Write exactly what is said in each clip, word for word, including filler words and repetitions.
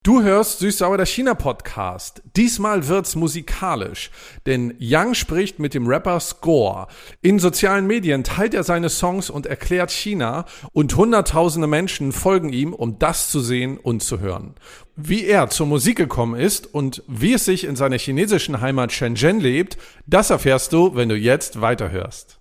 Du hörst Süß-Sauer, der China-Podcast. Diesmal wird's musikalisch, denn Yang spricht mit dem Rapper Score. In sozialen Medien teilt er seine Songs und erklärt China und hunderttausende Menschen folgen ihm, um das zu sehen und zu hören. Wie er zur Musik gekommen ist und wie es sich in seiner chinesischen Heimat Shenzhen lebt, das erfährst du, wenn du jetzt weiterhörst.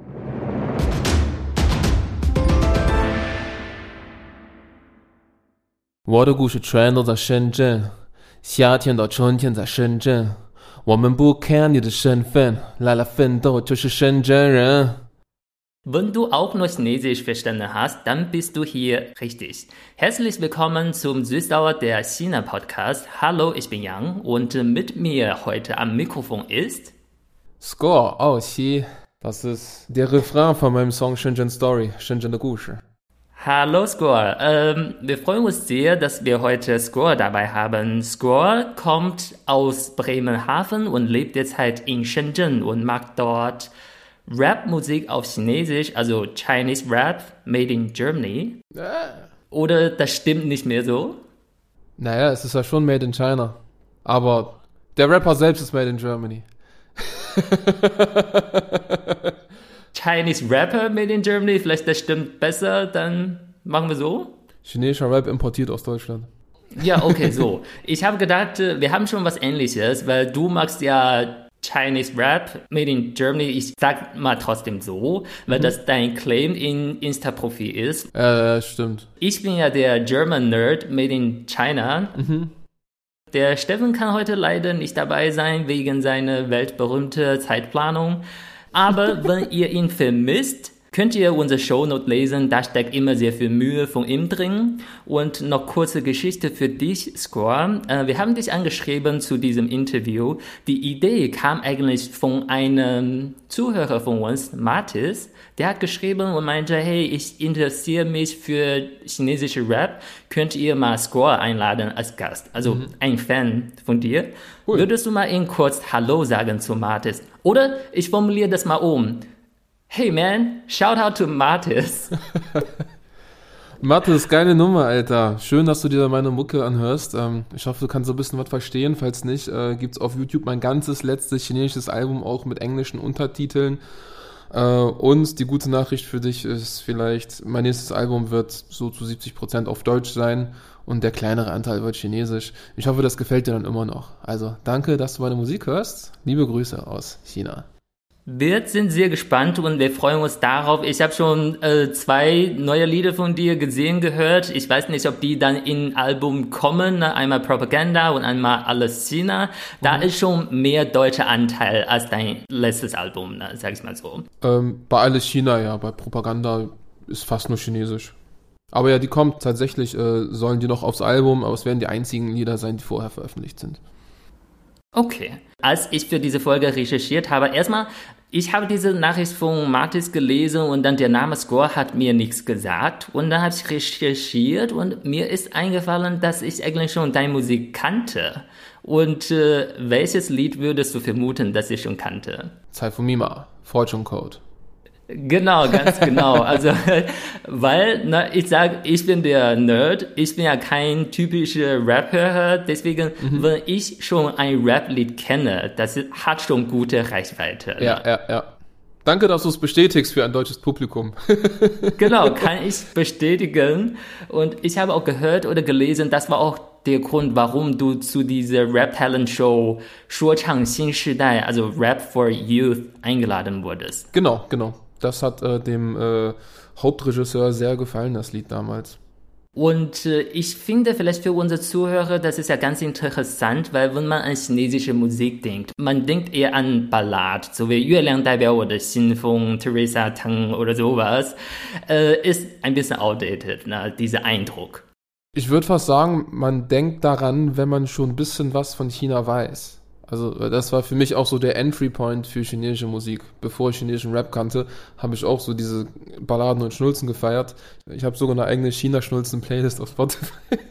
我的故事全都在深圳，夏天到春天在深圳，我们不看你的身份，来了奋斗就是深圳人。 Wenn du auch nur Chinesisch verstanden hast, dann bist du hier richtig. Herzlich willkommen zum Süß-Sauer der China-Podcast. Hallo, ich bin Yang und mit mir heute am Mikrofon ist... Score, oh, Xi. Das ist der Refrain von meinem Song Shenzhen Story, Shenzhen der Gusche. Hallo Score, ähm, wir freuen uns sehr, dass wir heute Score dabei haben. Score kommt aus Bremerhaven und lebt derzeit in Shenzhen und macht dort Rap-Musik auf Chinesisch, also Chinese Rap made in Germany. Oder das stimmt nicht mehr so? Naja, es ist ja schon made in China. Aber der Rapper selbst ist made in Germany. Chinese Rapper made in Germany, vielleicht das stimmt besser, dann machen wir so. Chinesischer Rap importiert aus Deutschland. Ja, okay, so. Ich habe gedacht, wir haben schon was Ähnliches, weil du magst ja Chinese Rap made in Germany. Ich sag mal trotzdem so, weil mhm. das dein Claim in Insta-Profil ist. Ja, äh, stimmt. Ich bin ja der German Nerd made in China. Mhm. Der Steffen kann heute leider nicht dabei sein, wegen seiner weltberühmten Zeitplanung. Aber wenn ihr ihn vermisst, könnt ihr unsere Shownote lesen, da steckt immer sehr viel Mühe von ihm drin. Und noch kurze Geschichte für dich, Score. Äh, wir haben dich angeschrieben zu diesem Interview. Die Idee kam eigentlich von einem Zuhörer von uns, Mathis. Der hat geschrieben und meinte, hey, ich interessiere mich für chinesische Rap. Könnt ihr mal Score einladen als Gast? Also mhm. ein Fan von dir. Cool. Würdest du mal ihn kurz Hallo sagen zu Mathis? Oder ich formuliere das mal um. Hey man, shout out to Mathis. Mathis, geile Nummer, Alter. Schön, dass du dir meine Mucke anhörst. Ähm, ich hoffe, du kannst so ein bisschen was verstehen. Falls nicht, äh, gibt's auf YouTube mein ganzes letztes chinesisches Album auch mit englischen Untertiteln. Äh, und die gute Nachricht für dich ist vielleicht, mein nächstes Album wird so zu siebzig Prozent auf Deutsch sein und der kleinere Anteil wird chinesisch. Ich hoffe, das gefällt dir dann immer noch. Also danke, dass du meine Musik hörst. Liebe Grüße aus China. Wir sind sehr gespannt und wir freuen uns darauf. Ich habe schon äh, zwei neue Lieder von dir gesehen, gehört. Ich weiß nicht, ob die dann in Album kommen. Ne? Einmal Propaganda und einmal Alles China. Da mhm. ist schon mehr deutscher Anteil als dein letztes Album, ne? Sag ich mal so. Ähm, bei Alles China, ja. Bei Propaganda ist fast nur Chinesisch. Aber ja, die kommt tatsächlich, äh, sollen die noch aufs Album, aber es werden die einzigen Lieder sein, die vorher veröffentlicht sind. Okay. Als ich für diese Folge recherchiert habe, erstmal, ich habe diese Nachricht von Mathis gelesen und dann der Name Score hat mir nichts gesagt. Und dann habe ich recherchiert und mir ist eingefallen, dass ich eigentlich schon deine Musik kannte. Und äh, welches Lied würdest du vermuten, dass ich schon kannte? Zeit von Mima, Fortune Code. Genau, ganz genau. Also, weil, na, ich sage, ich bin der Nerd, ich bin ja kein typischer Rap-Hörer, deswegen, mhm. wenn ich schon ein Rap-Lied kenne, das hat schon gute Reichweite. Ja, ja, ja. Danke, dass du es bestätigst für ein deutsches Publikum. Genau, kann ich bestätigen. Und ich habe auch gehört oder gelesen, das war auch der Grund, warum du zu dieser Rap-Talent-Show 说唱新时代, also Rap for Youth, eingeladen wurdest. Genau, genau. Das hat äh, dem äh, Hauptregisseur sehr gefallen, das Lied damals. Und äh, ich finde vielleicht für unsere Zuhörer, das ist ja ganz interessant, weil wenn man an chinesische Musik denkt, man denkt eher an Ballad, so wie 月亮代表我的心 von Teresa Teng oder sowas, äh, ist ein bisschen outdated, ne, dieser Eindruck. Ich würde fast sagen, man denkt daran, wenn man schon ein bisschen was von China weiß. Also das war für mich auch so der Entry-Point für chinesische Musik. Bevor ich chinesischen Rap kannte, habe ich auch so diese Balladen und Schnulzen gefeiert. Ich habe sogar eine eigene China-Schnulzen-Playlist auf Spotify.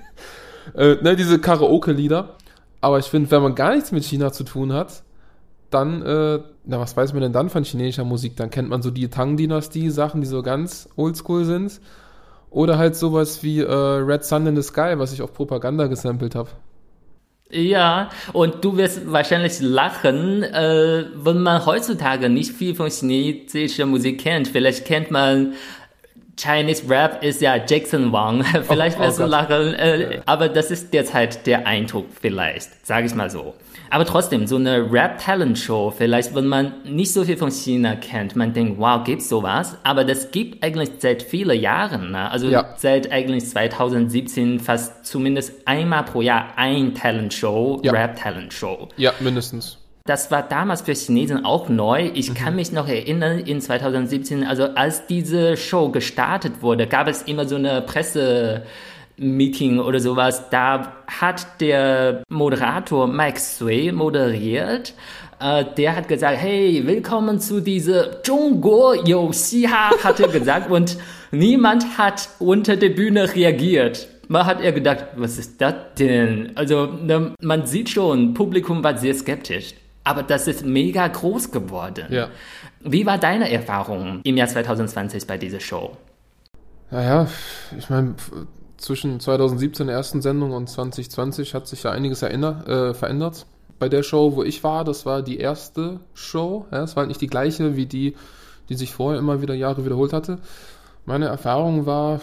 äh, ne, diese Karaoke-Lieder. Aber ich finde, wenn man gar nichts mit China zu tun hat, dann, äh, na, was weiß man denn dann von chinesischer Musik? Dann kennt man so die Tang-Dynastie-Sachen, die so ganz oldschool sind. Oder halt sowas wie äh, Red Sun in the Sky, was ich auf Propaganda gesampelt habe. Ja, und du wirst wahrscheinlich lachen, äh, wenn man heutzutage nicht viel von chinesischer Musik kennt. Vielleicht kennt man Chinese Rap ist ja Jackson Wang. Vielleicht wirst oh, oh du lachen, äh, ja. aber das ist derzeit der Eindruck vielleicht, sage ich mal so. Aber trotzdem, so eine Rap-Talent-Show, vielleicht, wenn man nicht so viel von China kennt, man denkt, wow, gibt's sowas? Aber das gibt eigentlich seit vielen Jahren, ne? Also ja. seit eigentlich zwanzig siebzehn fast zumindest einmal pro Jahr ein Talent-Show, ja. Rap-Talent-Show. Ja, mindestens. Das war damals für Chinesen auch neu. Ich mhm. kann mich noch erinnern, in zwanzig siebzehn, also als diese Show gestartet wurde, gab es immer so eine Presse- Meeting oder sowas, da hat der Moderator Mike Sui moderiert. Äh, der hat gesagt, hey, willkommen zu dieser Zhongguo Youxiha, hat er gesagt, und niemand hat unter der Bühne reagiert. Man hat er gedacht, was ist das denn? Also ne, man sieht schon, Publikum war sehr skeptisch. Aber das ist mega groß geworden. Ja. Wie war deine Erfahrung im Jahr zwanzig zwanzig bei dieser Show? Naja, ich meine, zwischen zwanzig siebzehn der ersten Sendung und zwanzig zwanzig hat sich ja einiges erinner, äh, verändert. Bei der Show, wo ich war, das war die erste Show. Ja, es war halt nicht die gleiche wie die, die sich vorher immer wieder Jahre wiederholt hatte. Meine Erfahrung war,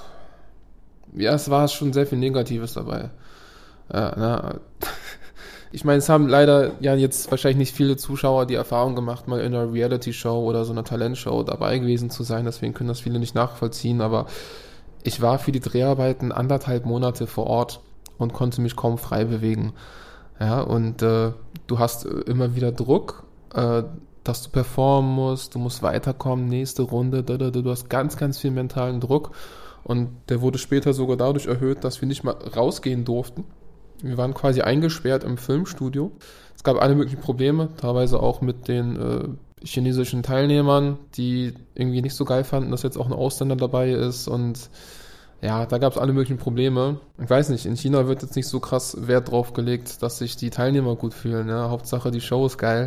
ja, es war schon sehr viel Negatives dabei. Ja, na, ich meine, es haben leider ja jetzt wahrscheinlich nicht viele Zuschauer die Erfahrung gemacht, mal in einer Reality-Show oder so einer Talentshow dabei gewesen zu sein. Deswegen können das viele nicht nachvollziehen, aber ich war für die Dreharbeiten anderthalb Monate vor Ort und konnte mich kaum frei bewegen. Ja, und äh, du hast immer wieder Druck, äh, dass du performen musst, du musst weiterkommen, nächste Runde, da, da, da, du hast ganz, ganz viel mentalen Druck. Und der wurde später sogar dadurch erhöht, dass wir nicht mal rausgehen durften. Wir waren quasi eingesperrt im Filmstudio. Es gab alle möglichen Probleme, teilweise auch mit den äh, chinesischen Teilnehmern, die irgendwie nicht so geil fanden, dass jetzt auch ein Ausländer dabei ist, und ja, da gab es alle möglichen Probleme. Ich weiß nicht, in China wird jetzt nicht so krass Wert drauf gelegt, dass sich die Teilnehmer gut fühlen, ja? Hauptsache die Show ist geil.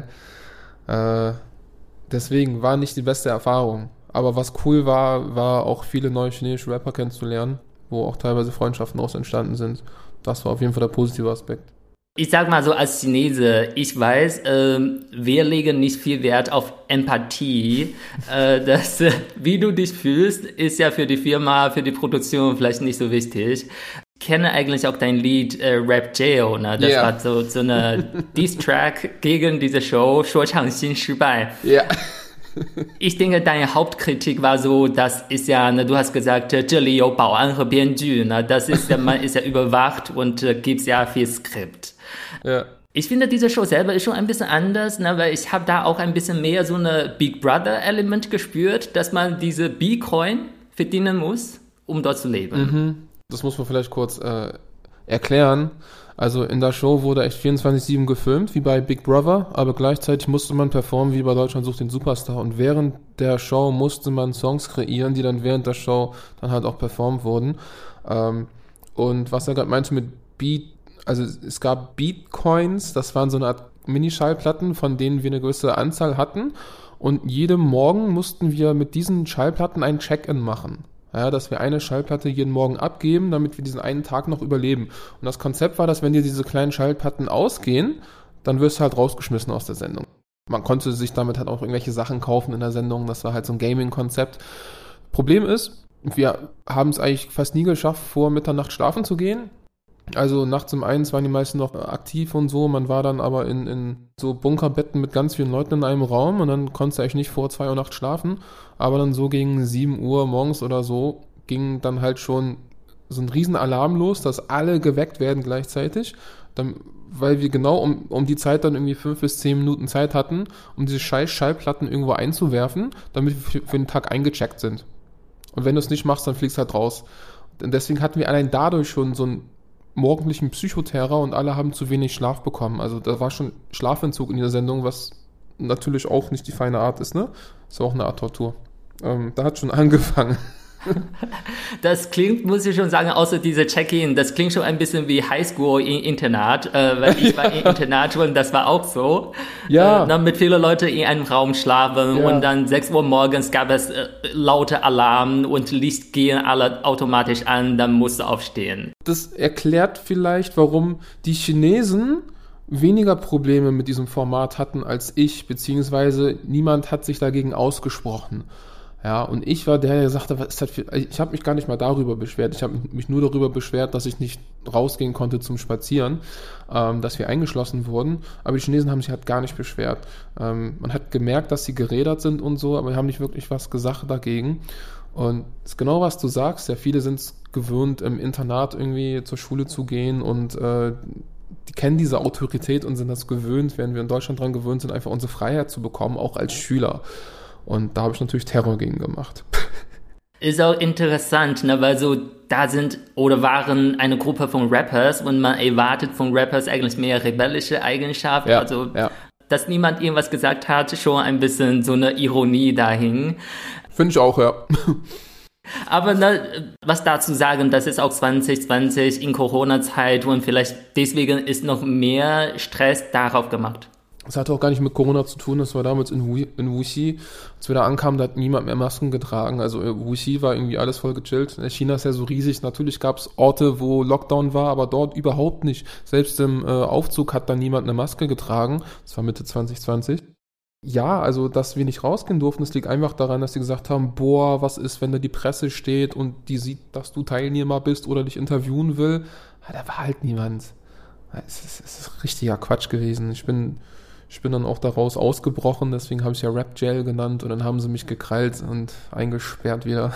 Äh, deswegen war nicht die beste Erfahrung. Aber was cool war, war auch viele neue chinesische Rapper kennenzulernen, wo auch teilweise Freundschaften daraus entstanden sind. Das war auf jeden Fall der positive Aspekt. Ich sag mal so als Chinese, ich weiß, äh, wir legen nicht viel Wert auf Empathie. äh, das, äh, wie du dich fühlst, ist ja für die Firma, für die Produktion vielleicht nicht so wichtig. Ich kenne eigentlich auch dein Lied äh, Rap Jail, ne? Das yeah. war so, so eine Diss-Track gegen diese Show, 说唱新失败. Ja. Ich denke, deine Hauptkritik war so, das ist ja, ne, du hast gesagt, 这里有保安和编剧, ne, das ist ja, man ist ja überwacht und äh, gibt's ja viel Skript. Ja. Ich finde, diese Show selber ist schon ein bisschen anders, ne, weil ich habe da auch ein bisschen mehr so eine Big Brother-Element gespürt, dass man diese B-Coin verdienen muss, um dort zu leben. Mhm. Das muss man vielleicht kurz äh, erklären. Also in der Show wurde echt vierundzwanzig sieben gefilmt, wie bei Big Brother, aber gleichzeitig musste man performen wie bei Deutschland sucht den Superstar. Und während der Show musste man Songs kreieren, die dann während der Show dann halt auch performt wurden. Ähm, und was er gerade meinte mit Beat, also es gab Beatcoins, das waren so eine Art Mini-Schallplatten, von denen wir eine größere Anzahl hatten. Und jeden Morgen mussten wir mit diesen Schallplatten ein Check-in machen. Ja, dass wir eine Schallplatte jeden Morgen abgeben, damit wir diesen einen Tag noch überleben. Und das Konzept war, dass wenn dir diese kleinen Schallplatten ausgehen, dann wirst du halt rausgeschmissen aus der Sendung. Man konnte sich damit halt auch irgendwelche Sachen kaufen in der Sendung. Das war halt so ein Gaming-Konzept. Problem ist, wir haben es eigentlich fast nie geschafft, vor Mitternacht schlafen zu gehen. Also nachts um eins waren die meisten noch aktiv und so. Man war dann aber in, in so Bunkerbetten mit ganz vielen Leuten in einem Raum und dann konntest du eigentlich nicht vor zwei Uhr nachts schlafen. Aber dann so gegen sieben Uhr morgens oder so ging dann halt schon so ein riesen Alarm los, dass alle geweckt werden gleichzeitig. Dann, weil wir genau um, um die Zeit dann irgendwie fünf bis zehn Minuten Zeit hatten, um diese scheiß Schallplatten irgendwo einzuwerfen, damit wir für, für den Tag eingecheckt sind. Und wenn du es nicht machst, dann fliegst du halt raus. Und deswegen hatten wir allein dadurch schon so einen morgendlichen Psychoterror und alle haben zu wenig Schlaf bekommen. Also da war schon Schlafentzug in dieser Sendung, was natürlich auch nicht die feine Art ist, ne? Ist auch eine Art Tortur. Ähm, da hat schon angefangen. Das klingt, muss ich schon sagen, außer diese Check-in, das klingt schon ein bisschen wie Highschool im Internat, äh, weil ich war im Internat und das war auch so. Ja. Äh, dann mit vielen Leuten in einem Raum schlafen Ja. und dann sechs Uhr morgens gab es äh, laute Alarm und Licht gehen alle automatisch an, dann musst du aufstehen. Das erklärt vielleicht, warum die Chinesen weniger Probleme mit diesem Format hatten als ich, beziehungsweise niemand hat sich dagegen ausgesprochen. Ja, und ich war der, der sagte, was ist das für, ich habe mich gar nicht mal darüber beschwert, ich habe mich nur darüber beschwert, dass ich nicht rausgehen konnte zum Spazieren, ähm, dass wir eingeschlossen wurden, aber die Chinesen haben sich halt gar nicht beschwert. Ähm, man hat gemerkt, dass sie gerädert sind und so, aber haben nicht wirklich was gesagt dagegen. Und das ist genau, was du sagst, ja, viele sind es gewöhnt, im Internat irgendwie zur Schule zu gehen und äh, die kennen diese Autorität und sind das gewöhnt, während wir in Deutschland dran gewöhnt sind, einfach unsere Freiheit zu bekommen, auch als Schüler. Und da habe ich natürlich Terror gegen gemacht. Ist auch interessant, ne, weil so da sind oder waren eine Gruppe von Rappers und man erwartet von Rappers eigentlich mehr rebellische Eigenschaften. Ja, also, ja. dass niemand irgendwas gesagt hat, schon ein bisschen so eine Ironie dahin. Finde ich auch, ja. Aber ne, was dazu sagen, das ist auch zwanzig zwanzig in Corona-Zeit und vielleicht deswegen ist noch mehr Stress darauf gemacht. Das hatte auch gar nicht mit Corona zu tun, das war damals in, Wu- in Wuxi, als wir da ankamen, da hat niemand mehr Masken getragen, also äh, Wuxi war irgendwie alles voll gechillt. China ist ja so riesig, natürlich gab es Orte, wo Lockdown war, aber dort überhaupt nicht. Selbst im äh, Aufzug hat da niemand eine Maske getragen, das war Mitte zwanzig zwanzig. Ja, also, dass wir nicht rausgehen durften, das liegt einfach daran, dass sie gesagt haben, boah, was ist, wenn da die Presse steht und die sieht, dass du Teilnehmer bist oder dich interviewen will. Ja, da war halt niemand. Es ist, es ist richtiger Quatsch gewesen. Ich bin, ich bin dann auch daraus ausgebrochen, deswegen habe ich ja Rap Jail genannt und dann haben sie mich gekrallt und eingesperrt wieder.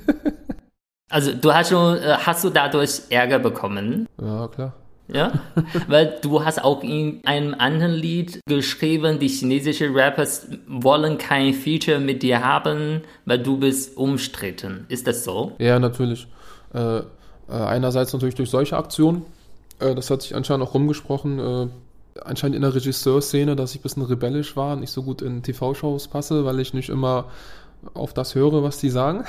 Also du hast schon, hast du dadurch Ärger bekommen? Ja, klar. Ja, weil du hast auch in einem anderen Lied geschrieben, die chinesischen Rappers wollen kein Feature mit dir haben, weil du bist umstritten. Ist das so? Ja, natürlich. Äh, äh, einerseits natürlich durch solche Aktionen. Äh, das hat sich anscheinend auch rumgesprochen. Äh, anscheinend in der Regisseurszene, dass ich ein bisschen rebellisch war und nicht so gut in T V-Shows passe, weil ich nicht immer auf das höre, was die sagen.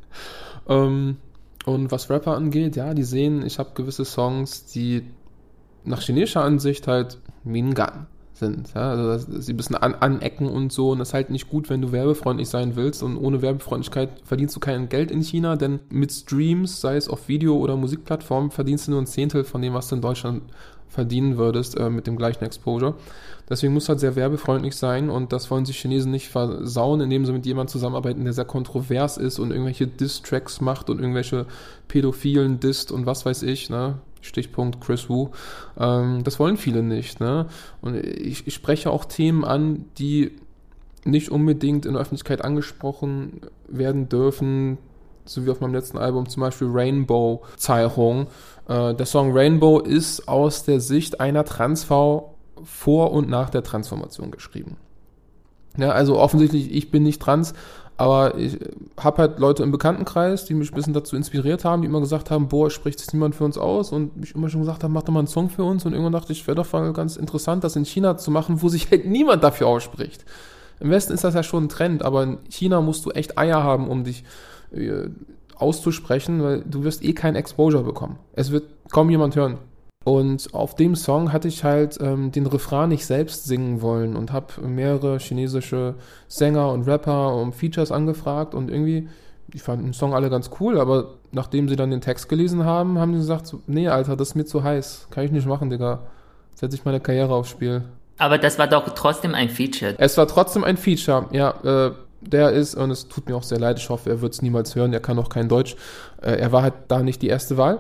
ähm, und was Rapper angeht, ja, die sehen, ich habe gewisse Songs, die nach chinesischer Ansicht halt Mingan sind. Ja? Also dass sie ein bisschen an, anecken und so. Und das ist halt nicht gut, wenn du werbefreundlich sein willst. Und ohne Werbefreundlichkeit verdienst du kein Geld in China, denn mit Streams, sei es auf Video- oder Musikplattformen, verdienst du nur ein Zehntel von dem, was du in Deutschland verdienen würdest, äh, mit dem gleichen Exposure. Deswegen muss halt sehr werbefreundlich sein und das wollen sich Chinesen nicht versauen, indem sie mit jemandem zusammenarbeiten, der sehr kontrovers ist und irgendwelche Diss-Tracks macht und irgendwelche Pädophilen disst und was weiß ich, ne? Stichpunkt Chris Wu. Ähm, das wollen viele nicht, ne? Und ich, ich spreche auch Themen an, die nicht unbedingt in der Öffentlichkeit angesprochen werden dürfen, so wie auf meinem letzten Album zum Beispiel Rainbow Zeichnung. Äh, der Song Rainbow ist aus der Sicht einer Transfrau vor und nach der Transformation geschrieben. Ja, also offensichtlich, ich bin nicht trans, aber ich habe halt Leute im Bekanntenkreis, die mich ein bisschen dazu inspiriert haben, die immer gesagt haben, boah, spricht sich niemand für uns aus und mich immer schon gesagt haben, mach doch mal einen Song für uns und irgendwann dachte ich, wäre doch mal ganz interessant, das in China zu machen, wo sich halt niemand dafür ausspricht. Im Westen ist das ja schon ein Trend, aber in China musst du echt Eier haben, um dich äh, auszusprechen, weil du wirst eh kein Exposure bekommen. Es wird kaum jemand hören. Und auf dem Song hatte ich halt ähm, den Refrain nicht selbst singen wollen und habe mehrere chinesische Sänger und Rapper um Features angefragt und irgendwie, die fanden den Song alle ganz cool, aber nachdem sie dann den Text gelesen haben, haben die gesagt, so, nee, Alter, das ist mir zu heiß, kann ich nicht machen, Digga. Setze ich meine Karriere aufs Spiel. Aber das war doch trotzdem ein Feature. Es war trotzdem ein Feature, ja, äh, der ist, und es tut mir auch sehr leid, ich hoffe, er wird es niemals hören, er kann auch kein Deutsch, äh, er war halt da nicht die erste Wahl.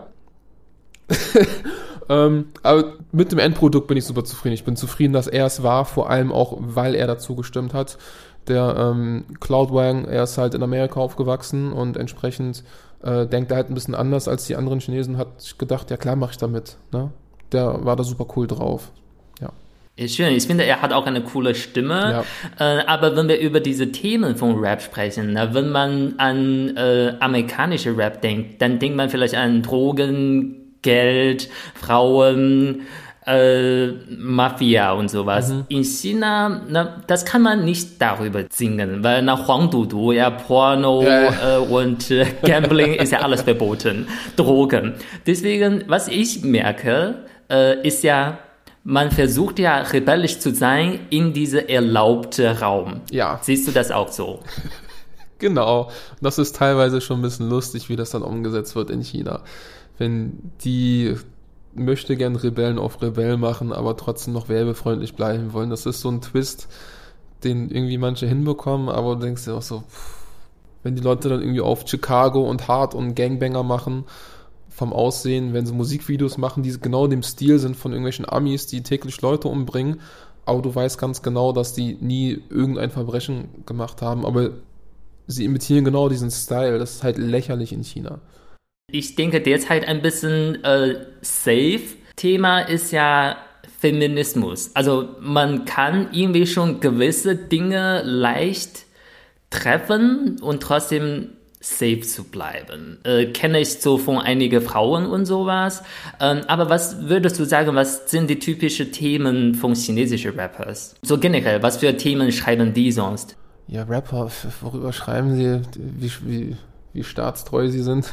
Ähm, aber mit dem Endprodukt bin ich super zufrieden. Ich bin zufrieden, dass er es war, vor allem auch, weil er dazu gestimmt hat. Der ähm, Cloudwang, er ist halt in Amerika aufgewachsen und entsprechend äh, denkt er halt ein bisschen anders als die anderen Chinesen. Hat sich gedacht, ja klar, mache ich damit. Ne? Der war da super cool drauf. Ja. Ist schön. Ich finde, er hat auch eine coole Stimme. Ja. Äh, aber wenn wir über diese Themen von Rap sprechen, na, wenn man an äh, amerikanische Rap denkt, dann denkt man vielleicht an Drogen, Geld, Frauen, äh, Mafia und sowas. Mhm. In China, na, das kann man nicht darüber singen, weil nach Huang Dudu, ja, Porno Ja. äh, und äh, Gambling ist ja alles verboten, Drogen. Deswegen, was ich merke, äh, ist ja, man versucht ja rebellisch zu sein in diese erlaubte Raum. Ja. Siehst du das auch so? Genau. Das ist teilweise schon ein bisschen lustig, wie das dann umgesetzt wird in China. Wenn die möchte gern Rebellen auf Rebell machen, aber trotzdem noch werbefreundlich bleiben wollen. Das ist so ein Twist, den irgendwie manche hinbekommen, aber du denkst dir auch so, pff, wenn die Leute dann irgendwie auf Chicago und Hard und Gangbanger machen, vom Aussehen, wenn sie Musikvideos machen, die genau dem Stil sind von irgendwelchen Amis, die täglich Leute umbringen, aber du weißt ganz genau, dass die nie irgendein Verbrechen gemacht haben, aber sie imitieren genau diesen Style. Das ist halt lächerlich in China. Ich denke derzeit ein bisschen äh, safe. Thema ist ja Feminismus. Also man kann irgendwie schon gewisse Dinge leicht treffen und trotzdem safe zu bleiben. Äh, kenne ich so von einigen Frauen und sowas. Ähm, aber was würdest du sagen, was sind die typischen Themen von chinesischen Rappers? So generell, was für Themen schreiben die sonst? Ja, Rapper, worüber schreiben sie, wie, wie, wie staatstreu sie sind?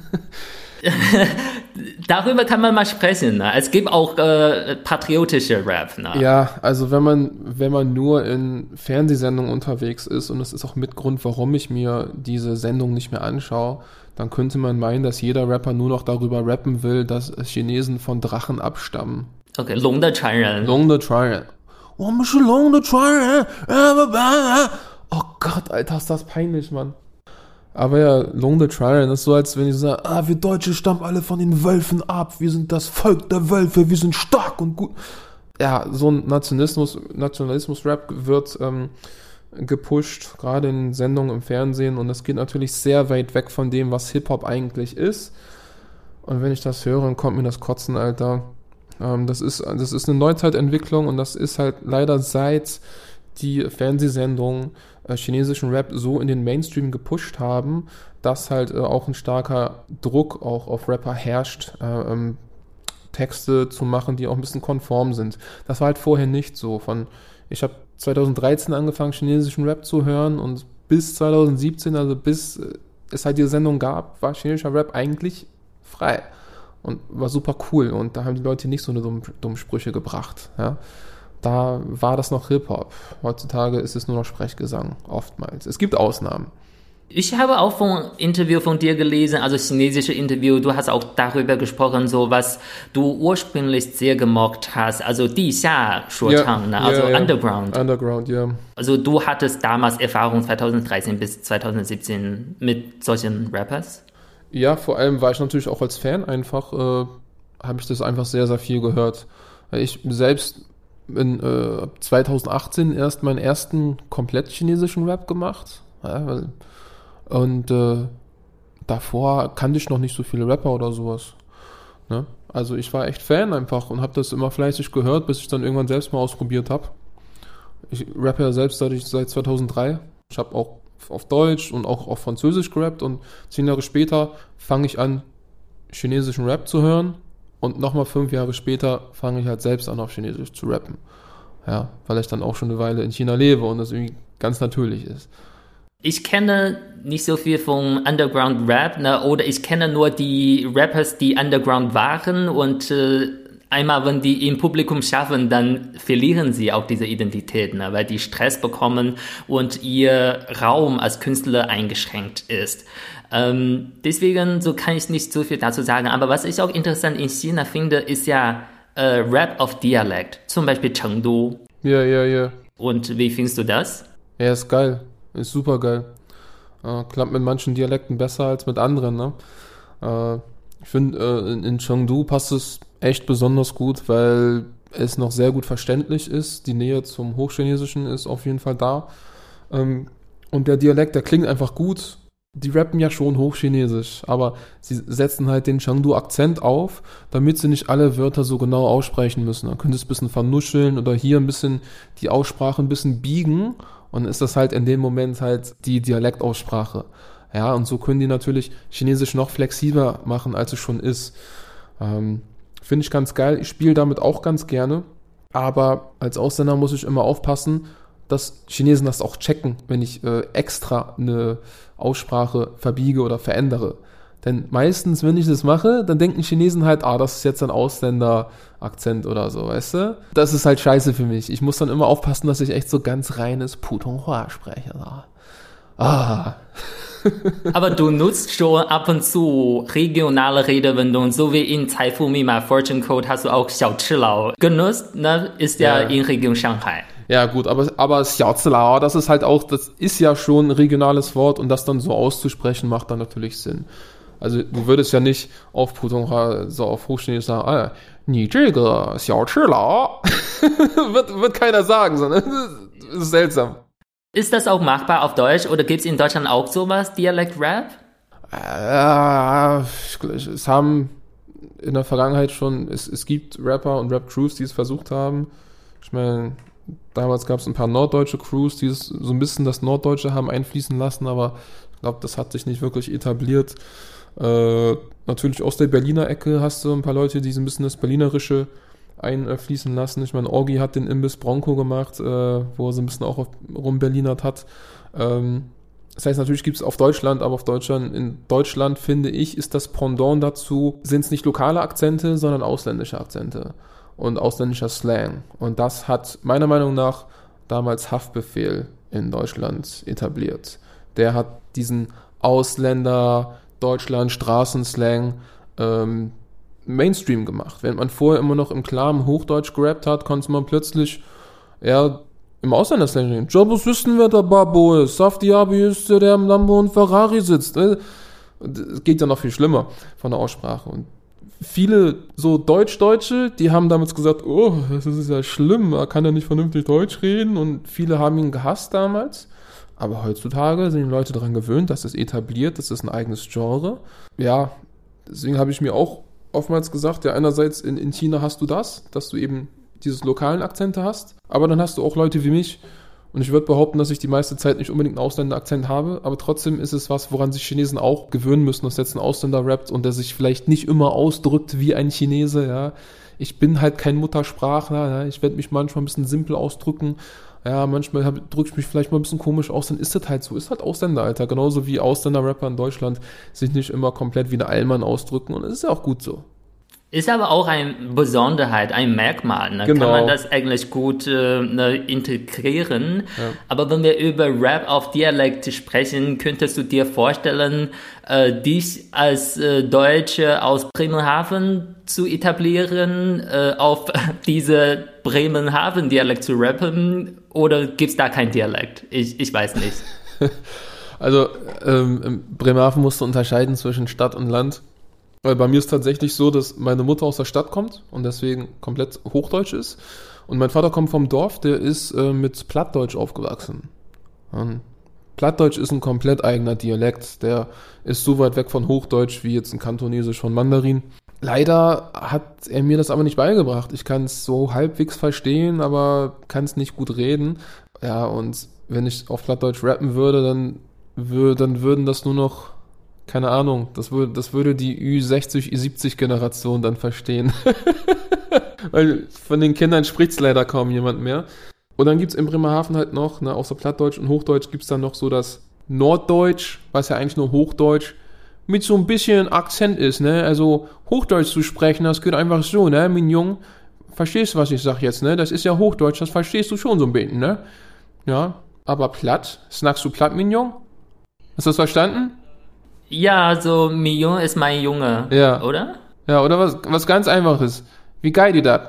Darüber kann man mal sprechen. Ne? Es gibt auch äh, patriotische Rap. Ne? Ja, also wenn man, wenn man nur in Fernsehsendungen unterwegs ist, und das ist auch mit Grund, warum ich mir diese Sendung nicht mehr anschaue, dann könnte man meinen, dass jeder Rapper nur noch darüber rappen will, dass Chinesen von Drachen abstammen. Okay, Long de Chuanren. Long de Chuanren. Oh, Long de Chuanren. Oh Gott, Alter, ist das peinlich, Mann. Aber ja, Long de Chuanren ist so, als wenn ich sage, ah, wir Deutsche stammen alle von den Wölfen ab, wir sind das Volk der Wölfe, wir sind stark und gut. Ja, so ein Nationalismus, Nationalismus-Rap wird ähm, gepusht, gerade in Sendungen im Fernsehen, und das geht natürlich sehr weit weg von dem, was Hip-Hop eigentlich ist. Und wenn ich das höre, dann kommt mir das Kotzen, Alter. Ähm, das ist, das ist eine Neuzeitentwicklung, und das ist halt leider seit die Fernsehsendungen äh, chinesischen Rap so in den Mainstream gepusht haben, dass halt äh, auch ein starker Druck auch auf Rapper herrscht, äh, ähm, Texte zu machen, die auch ein bisschen konform sind. Das war halt vorher nicht so. Von, ich habe zwanzig dreizehn angefangen, chinesischen Rap zu hören, und bis zwanzig siebzehn, also bis äh, es halt diese Sendung gab, war chinesischer Rap eigentlich frei und war super cool, und da haben die Leute nicht so eine dumme, dumme Sprüche gebracht, ja. Da war das noch Hip-Hop. Heutzutage ist es nur noch Sprechgesang, oftmals. Es gibt Ausnahmen. Ich habe auch von Interview von dir gelesen, also chinesische Interview, du hast auch darüber gesprochen, so was du ursprünglich sehr gemocht hast, also Di-Xia-Shuochang, Ja, ne? Also ja, ja. Underground. Underground, ja. Also du hattest damals Erfahrung zwanzig dreizehn bis zwanzig siebzehn mit solchen Rappers? Ja, vor allem war ich natürlich auch als Fan einfach, äh, habe ich das einfach sehr, sehr viel gehört. Weil ich selbst in äh, zwanzig achtzehn erst meinen ersten komplett chinesischen Rap gemacht. Ja, weil, und äh, davor kannte ich noch nicht so viele Rapper oder sowas. Ne? Also ich war echt Fan einfach und habe das immer fleißig gehört, bis ich dann irgendwann selbst mal ausprobiert habe. Ich rappe ja selbst seit, ich, seit zweitausenddrei. Ich habe auch auf Deutsch und auch auf Französisch gerappt, und zehn Jahre später fange ich an, chinesischen Rap zu hören. Und nochmal fünf Jahre später fange ich halt selbst an, auf Chinesisch zu rappen. Ja, weil ich dann auch schon eine Weile in China lebe und das irgendwie ganz natürlich ist. Ich kenne nicht so viel vom Underground Rap, ne? Oder ich kenne nur die Rappers, die Underground waren, und äh, einmal, wenn die im Publikum schaffen, dann verlieren sie auch diese Identität, ne? Weil die Stress bekommen und ihr Raum als Künstler eingeschränkt ist. Ähm, deswegen so kann ich nicht so viel dazu sagen. Aber was ich auch interessant in China finde, ist ja äh, Rap auf Dialekt. Zum Beispiel Chengdu. Ja, ja, ja. Und wie findest du das? Ja, ist geil. Ist super geil. Äh, klappt mit manchen Dialekten besser als mit anderen, ne? Äh, ich finde, äh, in, in Chengdu passt es echt besonders gut, weil es noch sehr gut verständlich ist. Die Nähe zum Hochchinesischen ist auf jeden Fall da. Ähm, und der Dialekt, der klingt einfach gut. Die rappen ja schon Hochchinesisch, aber sie setzen halt den Chengdu-Akzent auf, damit sie nicht alle Wörter so genau aussprechen müssen. Dann können sie es ein bisschen vernuscheln oder hier ein bisschen die Aussprache ein bisschen biegen, und dann ist das halt in dem Moment halt die Dialektaussprache. Ja, und so können die natürlich Chinesisch noch flexibler machen, als es schon ist. Ähm, Finde ich ganz geil. Ich spiele damit auch ganz gerne. Aber als Ausländer muss ich immer aufpassen, dass Chinesen das auch checken, wenn ich äh, extra eine Aussprache verbiege oder verändere. Denn meistens, wenn ich das mache, dann denken Chinesen halt, ah, das ist jetzt ein Ausländer-Akzent oder so, weißt du? Das ist halt scheiße für mich. Ich muss dann immer aufpassen, dass ich echt so ganz reines Putonghua spreche. Ah. Aber du nutzt schon ab und zu regionale Redewendungen, so wie in Caifu Mima Fortune Code hast du auch Xiaochilao genutzt, ne? Ist ja, ja in Region Shanghai. Ja gut, aber, aber Xiaochilao, das ist halt auch, das ist ja schon ein regionales Wort und das dann so auszusprechen, macht dann natürlich Sinn. Also du würdest ja nicht auf Putonghua so auf Hochchinesisch sagen, ah, ni zhe ge Xiaochilao. wird, wird keiner sagen, sondern das ist seltsam. Ist das auch machbar auf Deutsch oder gibt es in Deutschland auch sowas, Dialekt-Rap? Äh, es haben in der Vergangenheit schon, es, es gibt Rapper und Rap-Crews, die es versucht haben. Ich meine, damals gab es ein paar norddeutsche Crews, die es so ein bisschen das Norddeutsche haben einfließen lassen, aber ich glaube, das hat sich nicht wirklich etabliert. Äh, natürlich aus der Berliner Ecke hast du ein paar Leute, die so ein bisschen das Berlinerische einfließen lassen. Ich meine, Orgi hat den Imbiss Bronco gemacht, äh, wo er so ein bisschen auch auf, rumberlinert hat. Ähm, das heißt, natürlich gibt es auf Deutschland, aber auf Deutschland, in Deutschland, finde ich, ist das Pendant dazu, sind es nicht lokale Akzente, sondern ausländische Akzente und ausländischer Slang. Und das hat meiner Meinung nach damals Haftbefehl in Deutschland etabliert. Der hat diesen Ausländer, Deutschland, Straßenslang, ähm, Mainstream gemacht. Wenn man vorher immer noch im klaren Hochdeutsch gerappt hat, konnte man plötzlich eher im Ausländerslang reden. Ja, was wissen wir, der Babo ist? Safti Abi ist der, der im Lambo und Ferrari sitzt. Es geht ja noch viel schlimmer von der Aussprache. Und viele so Deutsch-Deutsche, die haben damals gesagt, oh, das ist ja schlimm, er kann ja nicht vernünftig Deutsch reden. Und viele haben ihn gehasst damals. Aber heutzutage sind die Leute daran gewöhnt, dass es etabliert, das ist ein eigenes Genre. Ja, deswegen habe ich mir auch oftmals gesagt, ja, einerseits in, in China hast du das, dass du eben dieses lokalen Akzente hast, aber dann hast du auch Leute wie mich und ich würde behaupten, dass ich die meiste Zeit nicht unbedingt einen Ausländer-Akzent habe, aber trotzdem ist es was, woran sich Chinesen auch gewöhnen müssen, dass jetzt ein Ausländer rappt und der sich vielleicht nicht immer ausdrückt wie ein Chinese, ja. Ich bin halt kein Muttersprachler, ja. Ich werde mich manchmal ein bisschen simpel ausdrücken, ja, manchmal drücke ich mich vielleicht mal ein bisschen komisch aus, dann ist das halt so, ist halt Ausländer, Alter, genauso wie Ausländer-Rapper in Deutschland sich nicht immer komplett wie eine Allmann ausdrücken und das ist ja auch gut so. Ist aber auch eine Besonderheit, ein Merkmal, ne? Genau. Kann man das eigentlich gut äh, ne, integrieren. Ja. Aber wenn wir über Rap auf Dialekt sprechen, könntest du dir vorstellen, äh, dich als äh, Deutsche aus Bremerhaven zu etablieren, äh, auf diese Bremerhaven-Dialekt zu rappen, oder gibt's da kein Dialekt? Ich, ich weiß nicht. Also ähm, in Bremerhaven musst du unterscheiden zwischen Stadt und Land. Weil bei mir ist tatsächlich so, dass meine Mutter aus der Stadt kommt und deswegen komplett Hochdeutsch ist. Und mein Vater kommt vom Dorf, der ist äh, mit Plattdeutsch aufgewachsen. Und Plattdeutsch ist ein komplett eigener Dialekt. Der ist so weit weg von Hochdeutsch wie jetzt ein Kantonesisch von Mandarin. Leider hat er mir das aber nicht beigebracht. Ich kann es so halbwegs verstehen, aber kann es nicht gut reden. Ja, und wenn ich auf Plattdeutsch rappen würde, dann, wür- dann würden das nur noch... Keine Ahnung, das würde, das würde die Ü sechzig, Ü siebzig Generation dann verstehen. Weil von den Kindern spricht es leider kaum jemand mehr. Und dann gibt es in Bremerhaven halt noch, ne, außer Plattdeutsch und Hochdeutsch gibt es dann noch so das Norddeutsch, was ja eigentlich nur Hochdeutsch, mit so ein bisschen Akzent ist, ne? Also Hochdeutsch zu sprechen, das geht einfach so, ne? Mein Jung, verstehst du, was ich sag jetzt, ne? Das ist ja Hochdeutsch, das verstehst du schon so ein bisschen, ne? Ja, aber platt, snackst du platt, mein Jung? Hast du das verstanden? Ja, also Million ist mein Junge, ja. Oder? Ja, oder was, was ganz Einfaches. Wie geil die das?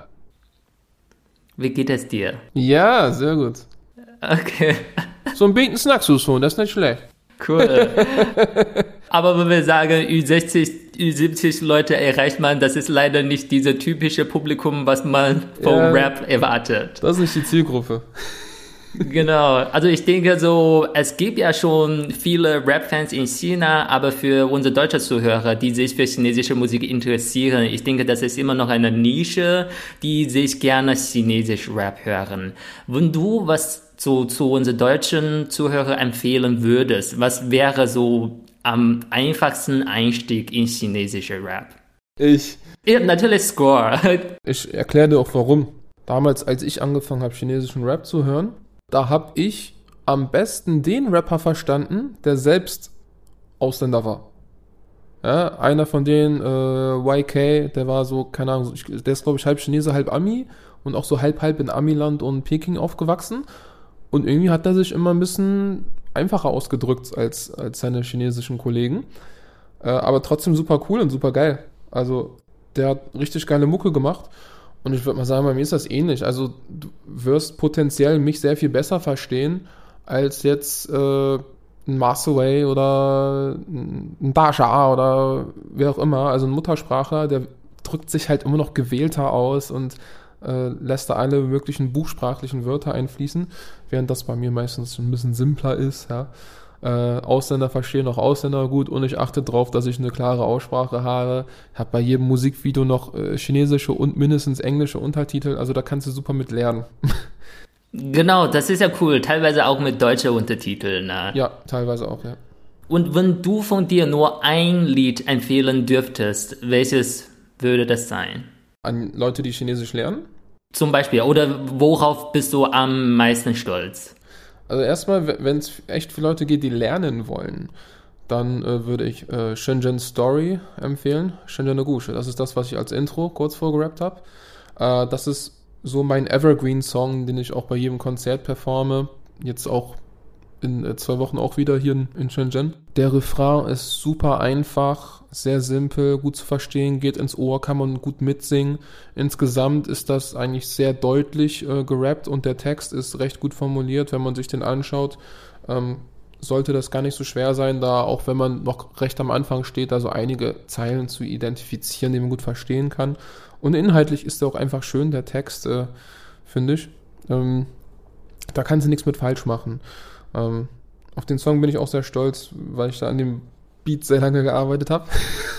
Wie geht es dir? Ja, sehr gut. Okay. So ein bisschen snackst du schon, das ist nicht schlecht. Cool. Aber wenn wir sagen, Ü sechzig, Ü siebzig Leute erreicht man, das ist leider nicht dieses typische Publikum, was man vom ja, Rap erwartet. Das ist nicht die Zielgruppe. Genau, also ich denke so, es gibt ja schon viele Rap-Fans in China, aber für unsere deutschen Zuhörer, die sich für chinesische Musik interessieren, ich denke, das ist immer noch eine Nische, die sich gerne chinesisch Rap hören. Wenn du was zu, zu unseren deutschen Zuhörern empfehlen würdest, was wäre so am einfachsten Einstieg in chinesische Rap? Ich, Ja, natürlich Score. Ich erkläre dir auch warum. Damals, als ich angefangen habe, chinesischen Rap zu hören, da habe ich am besten den Rapper verstanden, der selbst Ausländer war. Ja, einer von denen, äh, Y K, der war so, keine Ahnung, der ist glaube ich halb Chinese, halb Ami und auch so halb halb in Amiland und Peking aufgewachsen. Und irgendwie hat er sich immer ein bisschen einfacher ausgedrückt als, als seine chinesischen Kollegen. Äh, aber trotzdem super cool und super geil. Also der hat richtig geile Mucke gemacht. Und ich würde mal sagen, bei mir ist das ähnlich. Also du wirst potenziell mich sehr viel besser verstehen, als jetzt äh, ein Marsaway oder ein Dasha oder wer auch immer. Also ein Muttersprachler, der drückt sich halt immer noch gewählter aus und äh, lässt da alle möglichen buchsprachlichen Wörter einfließen, während das bei mir meistens ein bisschen simpler ist, ja. Äh, Ausländer verstehen auch Ausländer gut und ich achte darauf, dass ich eine klare Aussprache habe. Ich habe bei jedem Musikvideo noch äh, chinesische und mindestens englische Untertitel, also da kannst du super mit lernen. Genau, das ist ja cool. Teilweise auch mit deutschen Untertiteln. Ne? Ja, teilweise auch, ja. Und wenn du von dir nur ein Lied empfehlen dürftest, welches würde das sein? An Leute, die Chinesisch lernen? Zum Beispiel. Oder worauf bist du am meisten stolz? Also erstmal, wenn es echt für Leute geht, die lernen wollen, dann äh, würde ich äh, Shenzhen Story empfehlen. Shenzhen Gushe. Das ist das, was ich als Intro kurz vorgerappt habe. Äh, das ist so mein Evergreen-Song, den ich auch bei jedem Konzert performe. Jetzt auch in äh, zwei Wochen auch wieder hier in, in Shenzhen. Der Refrain ist super einfach, sehr simpel, gut zu verstehen, geht ins Ohr, kann man gut mitsingen. Insgesamt ist das eigentlich sehr deutlich äh, gerappt und der Text ist recht gut formuliert, wenn man sich den anschaut. Ähm, sollte das gar nicht so schwer sein, da auch wenn man noch recht am Anfang steht, da so einige Zeilen zu identifizieren, die man gut verstehen kann. Und inhaltlich ist er auch einfach schön, der Text, äh, finde ich. Ähm, da kann sie nichts mit falsch machen. Ähm, auf den Song bin ich auch sehr stolz, weil ich da an dem Beat sehr lange gearbeitet habe.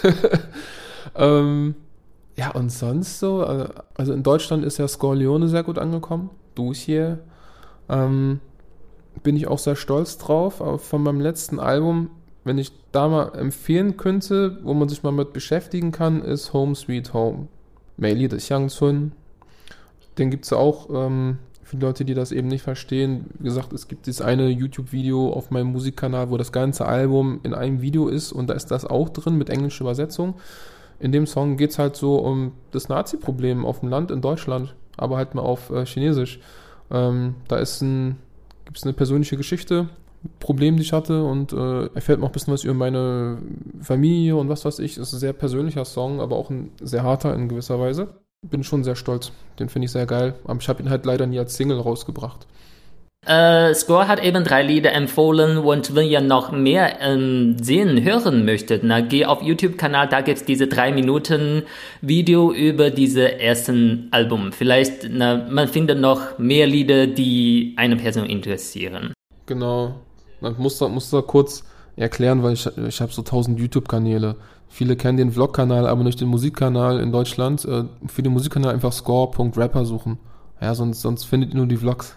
ähm, ja, und sonst so, also in Deutschland ist ja Scorleone sehr gut angekommen. Du hier. Ähm, bin ich auch sehr stolz drauf. Aber von meinem letzten Album, wenn ich da mal empfehlen könnte, wo man sich mal mit beschäftigen kann, ist Home Sweet Home. Meili de Xiangcun. Den gibt es ja auch ähm, für Leute, die das eben nicht verstehen. Wie gesagt, es gibt dieses eine YouTube-Video auf meinem Musikkanal, wo das ganze Album in einem Video ist und da ist das auch drin mit englischer Übersetzung. In dem Song geht es halt so um das Nazi-Problem auf dem Land in Deutschland, aber halt mal auf äh, Chinesisch. Ähm, da ist ein, gibt es eine persönliche Geschichte, Problem, die ich hatte und äh, erfährt mir auch ein bisschen was über meine Familie und was weiß ich. Es ist ein sehr persönlicher Song, aber auch ein sehr harter in gewisser Weise. Bin schon sehr stolz. Den finde ich sehr geil. Aber ich habe ihn halt leider nie als Single rausgebracht. Äh, Score hat eben drei Lieder empfohlen und wenn ihr noch mehr ähm, sehen, hören möchtet, na, geh auf YouTube-Kanal, da gibt es diese drei Minuten Video über diese ersten Album. Vielleicht, na, man findet noch mehr Lieder, die eine Person interessieren. Genau. Man muss da, muss da kurz erklären, weil ich, ich habe so tausend YouTube-Kanäle. Viele kennen den Vlog-Kanal, aber nicht den Musikkanal in Deutschland. Äh, für den Musikkanal einfach score punkt rapper suchen. Ja, sonst, sonst findet ihr nur die Vlogs.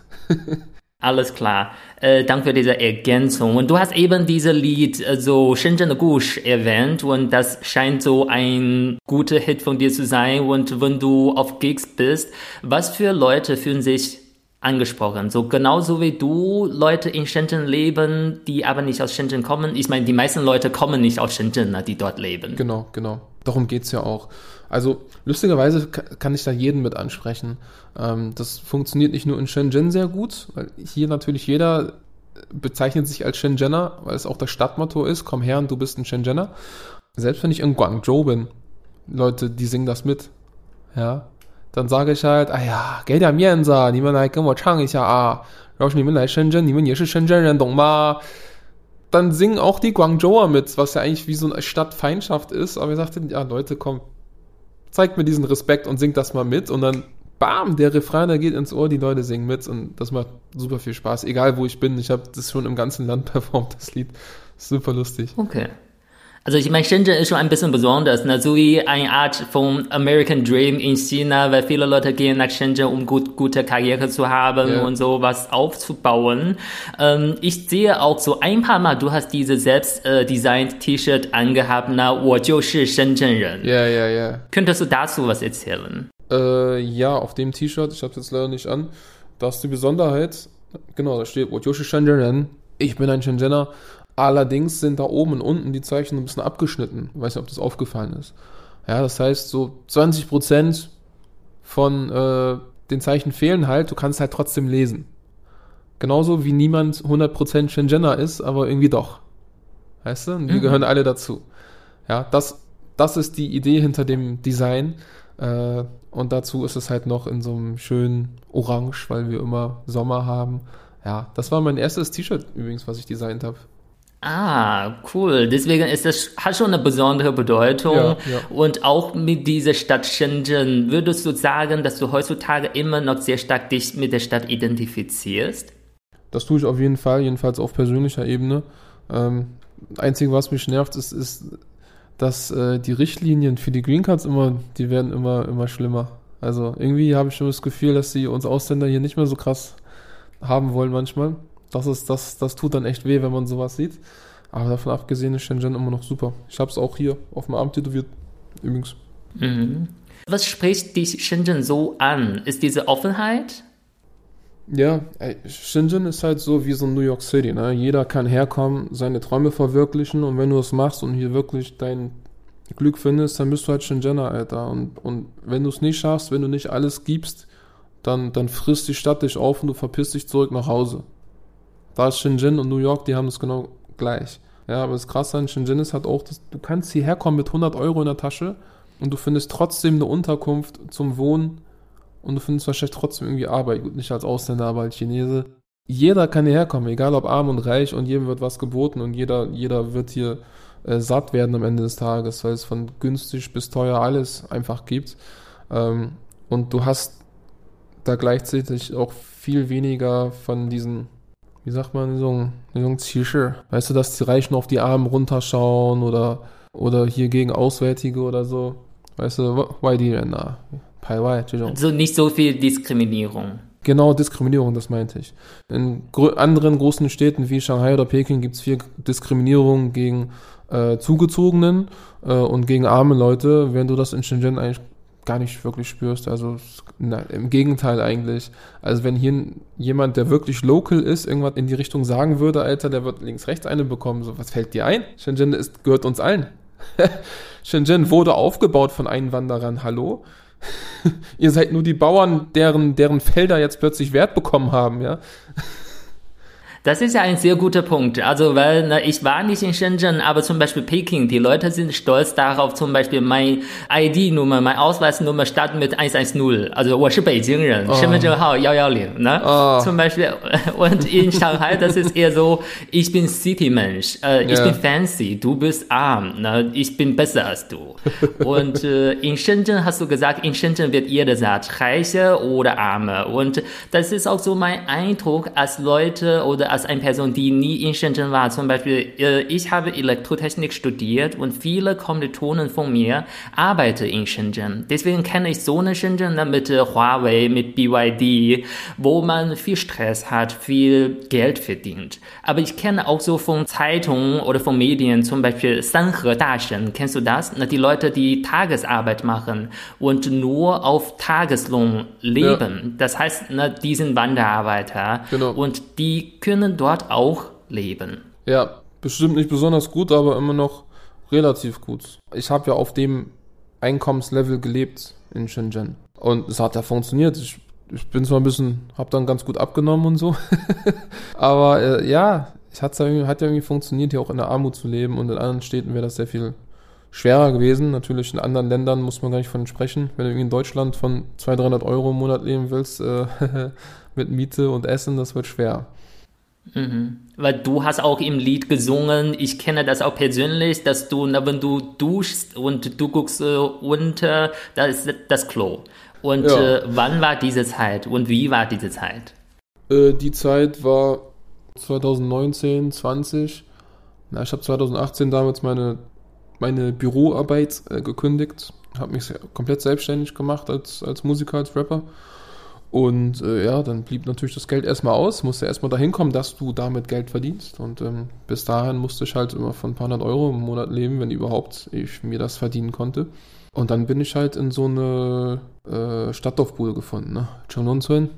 Alles klar. Äh, danke für diese Ergänzung. Und du hast eben dieses Lied, äh, so Shenzhen Gush, erwähnt und das scheint so ein guter Hit von dir zu sein. Und wenn du auf Gigs bist, was für Leute fühlen sich angesprochen? So genauso wie du, Leute in Shenzhen leben, die aber nicht aus Shenzhen kommen. Ich meine, die meisten Leute kommen nicht aus Shenzhen, die dort leben. Genau, genau. Darum geht's ja auch. Also lustigerweise kann ich da jeden mit ansprechen. Ähm, das funktioniert nicht nur in Shenzhen sehr gut, weil hier natürlich jeder bezeichnet sich als Shenzhener, weil es auch das Stadtmotto ist, komm her und du bist ein Shenzhener. Selbst wenn ich in Guangzhou bin, Leute, die singen das mit. Ja. Dann sage ich halt, ah ja, 给点面子，你们来跟我唱一下啊，然后你们来深圳，你们也是深圳人，懂吗？ Dann singen auch die Guangzhouer mit, was ja eigentlich wie so eine Stadtfeindschaft ist, aber wir sagten, ja Leute, komm, zeigt mir diesen Respekt und singt das mal mit und dann, bam, der Refrain, der geht ins Ohr, die Leute singen mit und das macht super viel Spaß, egal wo ich bin, ich habe das schon im ganzen Land performt, das Lied, super lustig. Okay. Also ich meine, Shenzhen ist schon ein bisschen besonders, ne? So wie eine Art von American Dream in China, weil viele Leute gehen nach Shenzhen, um gut, gute Karriere zu haben ja. und so was aufzubauen. Ähm, ich sehe auch so ein paar Mal, du hast diese selbst äh, designt T-Shirt angehabt, na, 我就是深圳人. Ja, ja, ja. Könntest du dazu was erzählen? Äh, ja, auf dem T-Shirt, ich habe es jetzt leider nicht an, da ist die Besonderheit, genau, da steht 我就是深圳人, ich bin ein Shenzhener. Allerdings sind da oben und unten die Zeichen ein bisschen abgeschnitten. Ich weiß nicht, ob das aufgefallen ist. Ja, das heißt, so zwanzig Prozent von äh, den Zeichen fehlen halt. Du kannst halt trotzdem lesen. Genauso wie niemand hundert Prozent Shenzhener ist, aber irgendwie doch. Weißt du? Und wir mhm. gehören alle dazu. Ja, das, das ist die Idee hinter dem Design. Äh, und dazu ist es halt noch in so einem schönen Orange, weil wir immer Sommer haben. Ja, das war mein erstes T-Shirt übrigens, was ich designt habe. Ah, cool. Deswegen ist das, hat schon eine besondere Bedeutung. Ja, ja. Und auch mit dieser Stadt Shenzhen, würdest du sagen, dass du heutzutage immer noch sehr stark dich mit der Stadt identifizierst? Das tue ich auf jeden Fall, jedenfalls auf persönlicher Ebene. Ähm, das Einzige, was mich nervt, ist, ist dass äh, die Richtlinien für die Green Cards immer, die werden immer, immer schlimmer. Also irgendwie habe ich schon das Gefühl, dass sie uns Ausländer hier nicht mehr so krass haben wollen manchmal. Das ist, das, das tut dann echt weh, wenn man sowas sieht. Aber davon abgesehen ist Shenzhen immer noch super. Ich habe es auch hier auf dem Arm tätowiert, übrigens. Mhm. Was spricht dich Shenzhen so an? Ist diese Offenheit? Ja, ey, Shenzhen ist halt so wie so New York City. Ne? Jeder kann herkommen, seine Träume verwirklichen und wenn du es machst und hier wirklich dein Glück findest, dann bist du halt Shenzhener, Alter. Und, und wenn du es nicht schaffst, wenn du nicht alles gibst, dann, dann frisst die Stadt dich auf und du verpisst dich zurück nach Hause. Da ist Shenzhen und New York, die haben das genau gleich. Ja, aber das Krasse an Shenzhen ist halt auch, dass du kannst hierher kommen mit hundert Euro in der Tasche und du findest trotzdem eine Unterkunft zum Wohnen und du findest wahrscheinlich trotzdem irgendwie Arbeit. Gut, nicht als Ausländer, aber als Chinese. Jeder kann hierher kommen, egal ob arm und reich und jedem wird was geboten und jeder, jeder wird hier äh, satt werden am Ende des Tages, weil es von günstig bis teuer alles einfach gibt. Ähm, und du hast da gleichzeitig auch viel weniger von diesen, wie sagt man, so ein, so ein Zische. Weißt du, dass die Reichen auf die Armen runterschauen oder, oder hier gegen Auswärtige oder so. Weißt du, why die denn da? Also nicht so viel Diskriminierung. Genau, Diskriminierung, das meinte ich. In gro- anderen großen Städten wie Shanghai oder Peking gibt es viel Diskriminierung gegen äh, Zugezogenen äh, und gegen arme Leute, während du das in Shenzhen eigentlich gar nicht wirklich spürst. Also na, im Gegenteil eigentlich. Also wenn hier jemand, der wirklich local ist, irgendwas in die Richtung sagen würde, Alter, der wird links, rechts eine bekommen. So, was fällt dir ein? Shenzhen ist, gehört uns allen. Shenzhen wurde aufgebaut von Einwanderern. Hallo? Ihr seid nur die Bauern, deren, deren Felder jetzt plötzlich Wert bekommen haben, ja? Das ist ja ein sehr guter Punkt. Also, weil ne, ich war nicht in Shenzhen, aber zum Beispiel Peking, die Leute sind stolz darauf, zum Beispiel mein I D-Nummer, meine Ausweisnummer startet mit eins eins null. Also, 我是北京人, oh. 身份证号 eins eins null, ne? Oh. Zum Beispiel. Und in Shanghai, das ist eher so, ich bin City-Mensch, äh, ich yeah. bin fancy, du bist arm, ne? Ich bin besser als du. Und äh, in Shenzhen hast du gesagt, in Shenzhen wird jeder sagt, Reiche oder Arme. Und das ist auch so mein Eindruck, als Leute oder als eine Person, die nie in Shenzhen war. Zum Beispiel, ich habe Elektrotechnik studiert und viele Kommilitonen von mir arbeiten in Shenzhen. Deswegen kenne ich so eine Shenzhen mit Huawei, mit B Y D, wo man viel Stress hat, viel Geld verdient. Aber ich kenne auch so von Zeitungen oder von Medien, zum Beispiel Sanhe Dashen, kennst du das? Die Leute, die Tagesarbeit machen und nur auf Tageslohn leben. Ja. Das heißt, die sind Wanderarbeiter. Genau. Und die können dort auch leben. Ja, bestimmt nicht besonders gut, aber immer noch relativ gut. Ich habe ja auf dem Einkommenslevel gelebt in Shenzhen und es hat ja funktioniert. Ich, ich bin zwar ein bisschen, habe dann ganz gut abgenommen und so, aber äh, ja, es hat ja irgendwie funktioniert, hier auch in der Armut zu leben und in anderen Städten wäre das sehr viel schwerer gewesen. Natürlich in anderen Ländern muss man gar nicht von sprechen. Wenn du irgendwie in Deutschland von zweihundert, dreihundert Euro im Monat leben willst, äh, mit Miete und Essen, das wird schwer. Mhm. Weil du hast auch im Lied gesungen, ich kenne das auch persönlich, dass du, na, wenn du duschst und du guckst äh, unter, da ist das Klo. Und ja. äh, wann war diese Zeit und wie war diese Zeit? Äh, die Zeit war zwanzig neunzehn, zwanzig. Na, ich habe zwanzig achtzehn damals meine meine Büroarbeit äh, gekündigt, habe mich komplett selbstständig gemacht als, als Musiker, als Rapper. Und äh, ja, dann blieb natürlich das Geld erstmal aus, musste erstmal dahin kommen, dass du damit Geld verdienst. Und ähm, bis dahin musste ich halt immer von ein paar hundert Euro im Monat leben, wenn überhaupt ich mir das verdienen konnte. Und dann bin ich halt in so eine äh, Stadtdorfbude gefunden, ne? Cheonwon-suin.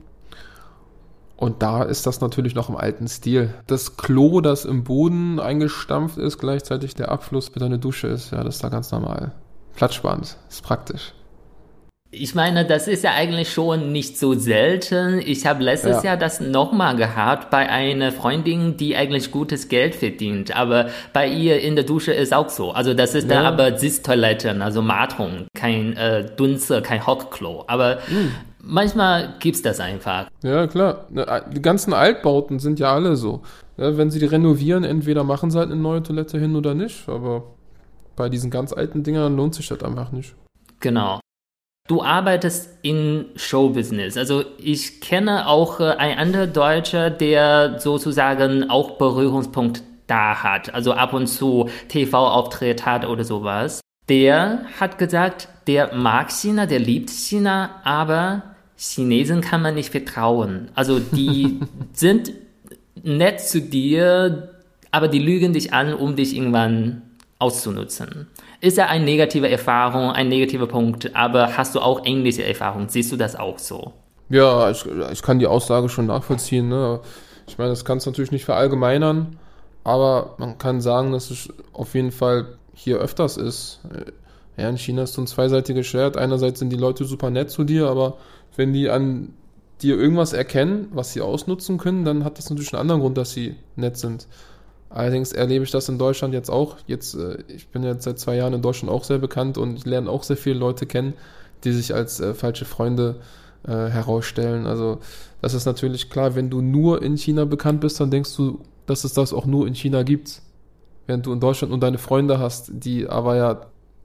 Und da ist das natürlich noch im alten Stil. Das Klo, das im Boden eingestampft ist, gleichzeitig der Abfluss mit einer Dusche ist, ja, das ist da ganz normal. Platzsparend, ist praktisch. Ich meine, das ist ja eigentlich schon nicht so selten. Ich habe letztes ja. Jahr das nochmal gehabt bei einer Freundin, die eigentlich gutes Geld verdient. Aber bei ihr in der Dusche ist auch so. Also das ist ja. dann aber Sitztoiletten, also Matung, kein äh, Dunze, kein Hockklo. Aber mhm. manchmal gibt's das einfach. Ja, klar. Die ganzen Altbauten sind ja alle so. Ja, wenn sie die renovieren, entweder machen sie halt eine neue Toilette hin oder nicht. Aber bei diesen ganz alten Dingern lohnt sich das einfach nicht. Genau. Du arbeitest in Showbusiness. Also ich kenne auch äh, einen anderen Deutscher, der sozusagen auch Berührungspunkt da hat. Also ab und zu T V-Auftritt hat oder sowas. Der hat gesagt, der mag China, der liebt China, aber Chinesen kann man nicht vertrauen. Also die sind nett zu dir, aber die lügen dich an, um dich irgendwann auszunutzen. Ist ja eine negative Erfahrung, ein negativer Punkt, aber hast du auch ähnliche Erfahrungen? Siehst du das auch so? Ja, ich, ich kann die Aussage schon nachvollziehen. Ne? Ich meine, das kannst du natürlich nicht verallgemeinern, aber man kann sagen, dass es auf jeden Fall hier öfters ist. Ja, in China ist so ein zweiseitiges Schwert. Einerseits sind die Leute super nett zu dir, aber wenn die an dir irgendwas erkennen, was sie ausnutzen können, dann hat das natürlich einen anderen Grund, dass sie nett sind. Allerdings erlebe ich das in Deutschland jetzt auch. Jetzt, äh, ich bin jetzt seit zwei Jahren in Deutschland auch sehr bekannt und lerne auch sehr viele Leute kennen, die sich als äh, falsche Freunde äh, herausstellen. Also das ist natürlich klar, wenn du nur in China bekannt bist, dann denkst du, dass es das auch nur in China gibt. Während du in Deutschland nur deine Freunde hast, die aber ja,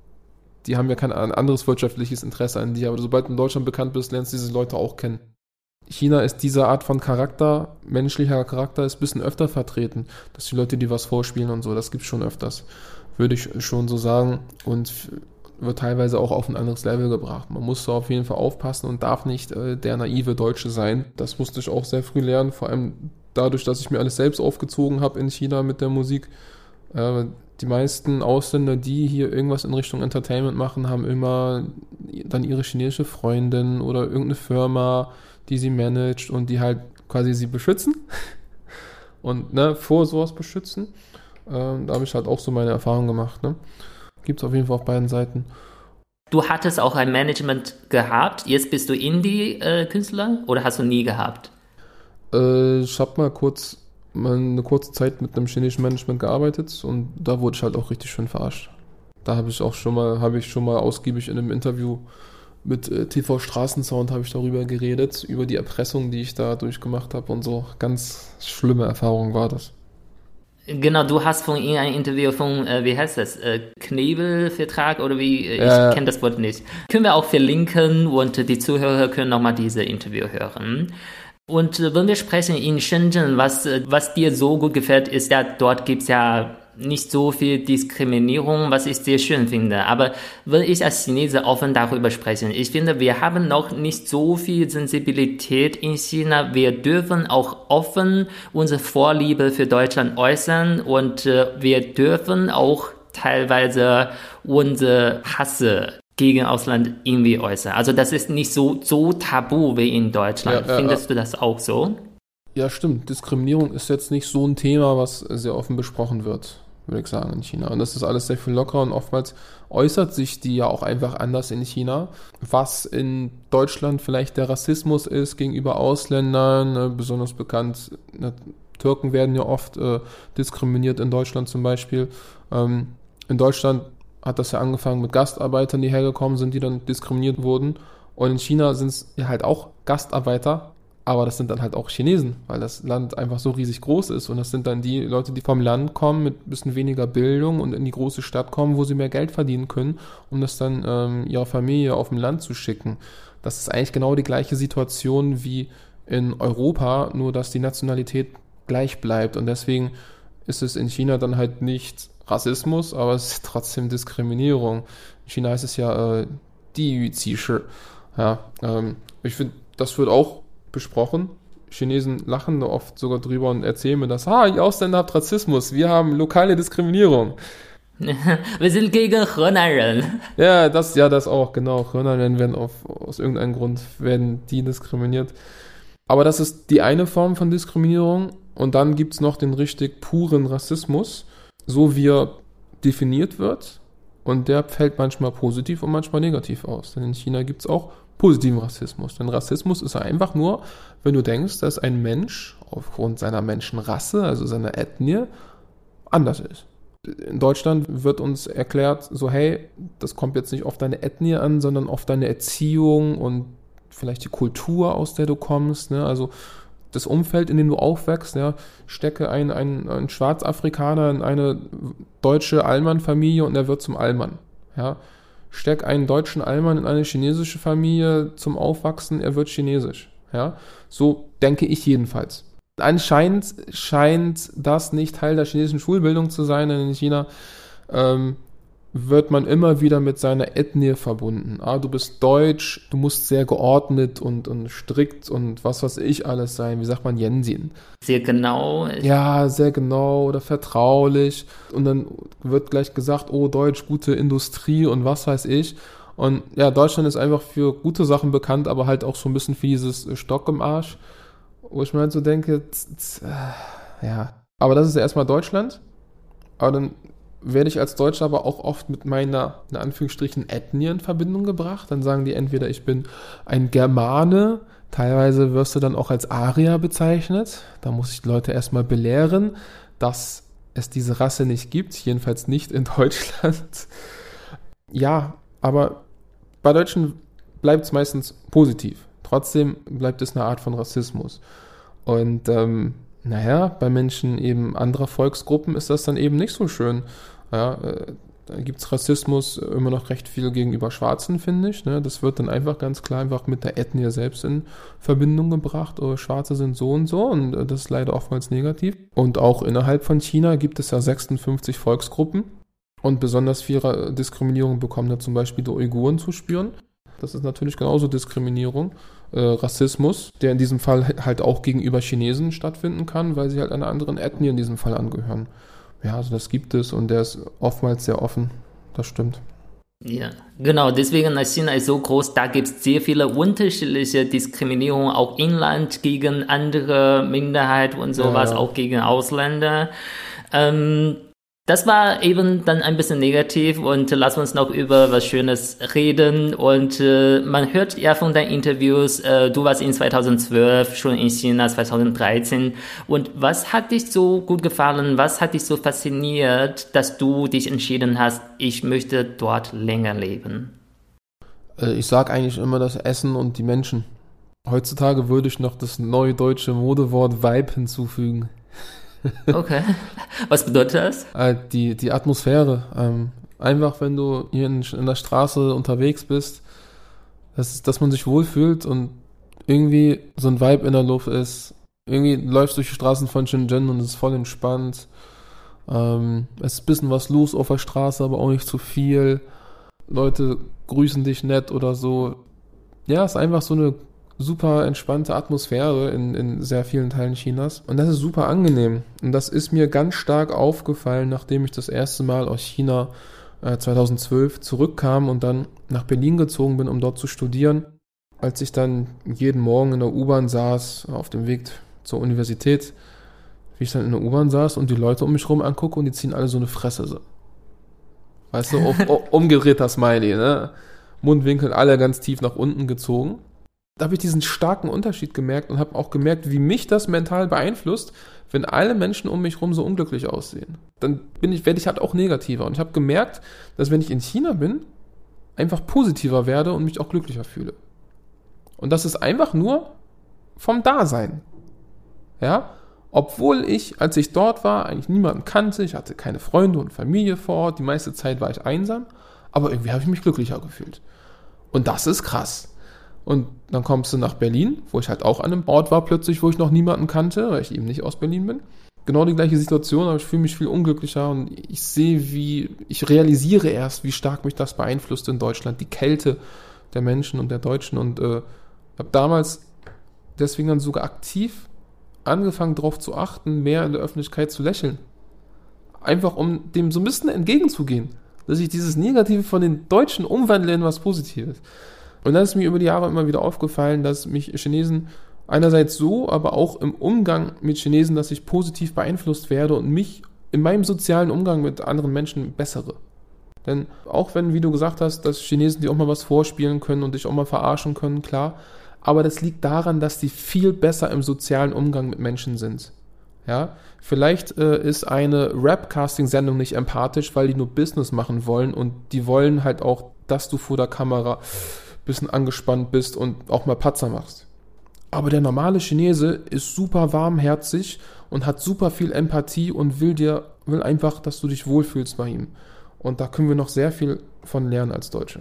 die haben ja kein anderes wirtschaftliches Interesse an dir. Aber sobald du in Deutschland bekannt bist, lernst du diese Leute auch kennen. China ist diese Art von Charakter, menschlicher Charakter, ist ein bisschen öfter vertreten, dass die Leute, die was vorspielen und so, das gibt's schon öfters, würde ich schon so sagen, und wird teilweise auch auf ein anderes Level gebracht. Man muss da auf jeden Fall aufpassen und darf nicht äh, der naive Deutsche sein. Das musste ich auch sehr früh lernen, vor allem dadurch, dass ich mir alles selbst aufgezogen habe in China mit der Musik. Äh, die meisten Ausländer, die hier irgendwas in Richtung Entertainment machen, haben immer dann ihre chinesische Freundin oder irgendeine Firma, die sie managt und die halt quasi sie beschützen und ne, vor sowas beschützen. Ähm, da habe ich halt auch so meine Erfahrung gemacht. Ne? Gibt es auf jeden Fall auf beiden Seiten. Du hattest auch ein Management gehabt, jetzt bist du Indie-Künstler oder hast du nie gehabt? Äh, ich habe mal kurz mal eine kurze Zeit mit einem chinesischen Management gearbeitet und da wurde ich halt auch richtig schön verarscht. Da habe ich auch schon mal, habe ich schon mal ausgiebig in einem Interview mit äh, T V Straßensound habe ich darüber geredet, über die Erpressung, die ich da durchgemacht habe und so. Ganz schlimme Erfahrung war das. Genau, du hast von ihm ein Interview von, äh, wie heißt das, äh, Knebelvertrag oder wie, ich ja. kenne das Wort nicht. Können wir auch verlinken und die Zuhörer können nochmal diese Interview hören. Und äh, wenn wir sprechen in Shenzhen, was, äh, was dir so gut gefällt, ist ja, dort gibt's ja nicht so viel Diskriminierung, was ich sehr schön finde. Aber wenn ich als Chinese offen darüber spreche, ich finde, wir haben noch nicht so viel Sensibilität in China. Wir dürfen auch offen unsere Vorliebe für Deutschland äußern und äh, wir dürfen auch teilweise unsere Hasse gegen Ausland irgendwie äußern. Also das ist nicht so, so tabu wie in Deutschland. Ja, ja, Findest ja. du das auch so? Ja, stimmt. Diskriminierung ist jetzt nicht so ein Thema, was sehr offen besprochen wird, würde ich sagen, in China. Und das ist alles sehr viel lockerer und oftmals äußert sich die ja auch einfach anders in China. Was in Deutschland vielleicht der Rassismus ist gegenüber Ausländern, ne, besonders bekannt, ne, Türken werden ja oft äh, diskriminiert in Deutschland zum Beispiel. Ähm, in Deutschland hat das ja angefangen mit Gastarbeitern, die hergekommen sind, die dann diskriminiert wurden. Und in China sind es ja halt auch Gastarbeiter, aber das sind dann halt auch Chinesen, weil das Land einfach so riesig groß ist. Und das sind dann die Leute, die vom Land kommen mit ein bisschen weniger Bildung und in die große Stadt kommen, wo sie mehr Geld verdienen können, um das dann ähm, ihrer Familie auf dem Land zu schicken. Das ist eigentlich genau die gleiche Situation wie in Europa, nur dass die Nationalität gleich bleibt. Und deswegen ist es in China dann halt nicht Rassismus, aber es ist trotzdem Diskriminierung. In China heißt es ja äh, Diyu-Qi-Shi. Ja, ähm, ich finde, das wird auch besprochen. Chinesen lachen da oft sogar drüber und erzählen mir das. Ah, ihr Ausländer habt Rassismus, wir haben lokale Diskriminierung. Wir sind gegen Henanren. Ja, das, ja, das auch, genau. Henanren werden auf, aus irgendeinem Grund werden die diskriminiert. Aber das ist die eine Form von Diskriminierung. Und dann gibt es noch den richtig puren Rassismus, so wie er definiert wird. Und der fällt manchmal positiv und manchmal negativ aus. Denn in China gibt es auch positiven Rassismus. Denn Rassismus ist einfach nur, wenn du denkst, dass ein Mensch aufgrund seiner Menschenrasse, also seiner Ethnie, anders ist. In Deutschland wird uns erklärt, so hey, das kommt jetzt nicht auf deine Ethnie an, sondern auf deine Erziehung und vielleicht die Kultur, aus der du kommst. Ne? Also das Umfeld, in dem du aufwächst. Ja? Stecke ein, ein, ein Schwarzafrikaner in eine deutsche Allmann-Familie und er wird zum Allmann. Ja? Steck einen deutschen Allmann in eine chinesische Familie zum Aufwachsen, er wird chinesisch. Ja? So denke ich jedenfalls. Anscheinend scheint das nicht Teil der chinesischen Schulbildung zu sein, denn in China ähm, wird man immer wieder mit seiner Ethnie verbunden. Ah, du bist deutsch, du musst sehr geordnet und, und strikt und was weiß ich alles sein. Wie sagt man Yensin? Sehr genau. Ja, sehr genau oder vertraulich. Und dann wird gleich gesagt, oh, Deutsch, gute Industrie und was weiß ich. Und ja, Deutschland ist einfach für gute Sachen bekannt, aber halt auch so ein bisschen für dieses Stock im Arsch. Wo ich mir halt so denke, z- z- äh, ja. Aber das ist ja erstmal Deutschland. Aber dann werde ich als Deutscher aber auch oft mit meiner, in Anführungsstrichen, Ethnie in Verbindung gebracht. Dann sagen die entweder, ich bin ein Germane, teilweise wirst du dann auch als Arier bezeichnet. Da muss ich die Leute erstmal belehren, dass es diese Rasse nicht gibt, jedenfalls nicht in Deutschland. Ja, aber bei Deutschen bleibt es meistens positiv. Trotzdem bleibt es eine Art von Rassismus. Und ähm, naja, bei Menschen eben anderer Volksgruppen ist das dann eben nicht so schön. Ja, äh, da gibt es Rassismus immer noch recht viel gegenüber Schwarzen, finde ich. Ne? Das wird dann einfach ganz klar einfach mit der Ethnie selbst in Verbindung gebracht. Oh, Schwarze sind so und so und äh, das ist leider oftmals negativ. Und auch innerhalb von China gibt es ja sechsundfünfzig Volksgruppen. Und besonders viel Diskriminierung bekommen da zum Beispiel die Uiguren zu spüren. Das ist natürlich genauso Diskriminierung, äh, Rassismus, der in diesem Fall halt auch gegenüber Chinesen stattfinden kann, weil sie halt einer anderen Ethnie in diesem Fall angehören. Ja, also das gibt es und der ist oftmals sehr offen, das stimmt. Ja, genau, deswegen China ist so groß, da gibt es sehr viele unterschiedliche Diskriminierungen, auch Inland gegen andere Minderheiten und sowas, ja, ja. Auch gegen Ausländer. Ähm, Das war eben dann ein bisschen negativ und lass uns noch über was Schönes reden. Und äh, man hört ja von deinen Interviews, äh, du warst in zweitausendzwölf schon in China, zweitausenddreizehn. Und was hat dich so gut gefallen, was hat dich so fasziniert, dass du dich entschieden hast, ich möchte dort länger leben? Ich sage eigentlich immer das Essen und die Menschen. Heutzutage würde ich noch das neue deutsche Modewort Vibe hinzufügen. Okay. Was bedeutet das? Die, die Atmosphäre. Ähm, einfach, wenn du hier in, in der Straße unterwegs bist, dass, dass man sich wohlfühlt und irgendwie so ein Vibe in der Luft ist. Irgendwie läufst du durch die Straßen von Shenzhen und es ist voll entspannt. Ähm, es ist ein bisschen was los auf der Straße, aber auch nicht zu viel. Leute grüßen dich nett oder so. Ja, es ist einfach so eine super entspannte Atmosphäre in, in sehr vielen Teilen Chinas. Und das ist super angenehm. Und das ist mir ganz stark aufgefallen, nachdem ich das erste Mal aus China äh, zweitausendzwölf zurückkam und dann nach Berlin gezogen bin, um dort zu studieren. Als ich dann jeden Morgen in der U-Bahn saß, auf dem Weg zur Universität, wie ich dann in der U-Bahn saß und die Leute um mich rum angucke und die ziehen alle so eine Fresse. So. Weißt du, auf, auf, umgedrehter Smiley, ne? Mundwinkel alle ganz tief nach unten gezogen. Da habe ich diesen starken Unterschied gemerkt und habe auch gemerkt, wie mich das mental beeinflusst, wenn alle Menschen um mich rum so unglücklich aussehen. Dann bin ich, werde ich halt auch negativer. Und ich habe gemerkt, dass wenn ich in China bin, einfach positiver werde und mich auch glücklicher fühle. Und das ist einfach nur vom Dasein. Ja? Obwohl ich, als ich dort war, eigentlich niemanden kannte. Ich hatte keine Freunde und Familie vor Ort. Die meiste Zeit war ich einsam. Aber irgendwie habe ich mich glücklicher gefühlt. Und das ist krass. Und dann kommst du nach Berlin, wo ich halt auch an einem Ort war plötzlich, wo ich noch niemanden kannte, weil ich eben nicht aus Berlin bin. genau die gleiche Situation, aber ich fühle mich viel unglücklicher und ich sehe, wie, ich realisiere erst, wie stark mich das beeinflusst in Deutschland, die Kälte der Menschen und der Deutschen und äh, habe damals deswegen dann sogar aktiv angefangen darauf zu achten, mehr in der Öffentlichkeit zu lächeln. Einfach um dem so ein bisschen entgegenzugehen, dass ich dieses Negative von den Deutschen umwandle in was Positives. Und dann ist mir über die Jahre immer wieder aufgefallen, dass mich Chinesen einerseits so, aber auch im Umgang mit Chinesen, dass ich positiv beeinflusst werde und mich in meinem sozialen Umgang mit anderen Menschen bessere. Denn auch wenn, wie du gesagt hast, dass Chinesen dir auch mal was vorspielen können und dich auch mal verarschen können, klar, aber das liegt daran, dass die viel besser im sozialen Umgang mit Menschen sind. Ja, vielleicht äh, ist eine Rap-Casting-Sendung nicht empathisch, weil die nur Business machen wollen und die wollen halt auch, dass du vor der Kamera ein bisschen angespannt bist und auch mal Patzer machst. Aber der normale Chinese ist super warmherzig und hat super viel Empathie und will dir, will einfach, dass du dich wohlfühlst bei ihm. Und da können wir noch sehr viel von lernen als Deutsche.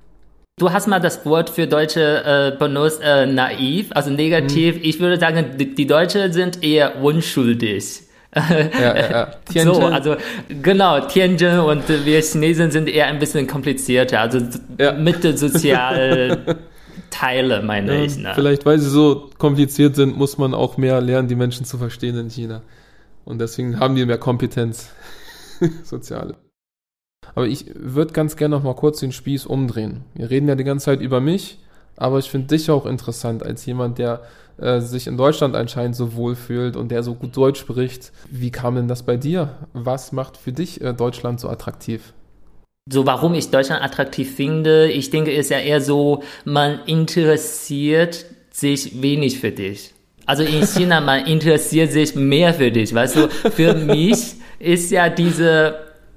Du hast mal das Wort für Deutsche äh, benutzt, äh, naiv, also negativ. Hm. Ich würde sagen, die, die Deutschen sind eher unschuldig. Ja, ja, ja. So, also genau, Tianjin und wir Chinesen sind eher ein bisschen komplizierter, also ja. Mitte sozial Teile, meine ja, ich. Ne? Vielleicht, weil sie so kompliziert sind, muss man auch mehr lernen, die Menschen zu verstehen in China. Und deswegen haben die mehr Kompetenz, soziale. Aber ich würde ganz gerne noch mal kurz den Spieß umdrehen. Wir reden ja die ganze Zeit über mich, aber ich finde dich auch interessant als jemand, der äh, sich in Deutschland anscheinend so wohlfühlt und der so gut Deutsch spricht. Wie kam denn das bei dir? Was macht für dich äh, Deutschland so attraktiv? So, warum ich Deutschland attraktiv finde, ich denke, ist ja eher so, man interessiert sich wenig für dich. Also in China, man interessiert sich mehr für dich. Weißt du, für mich ist ja diese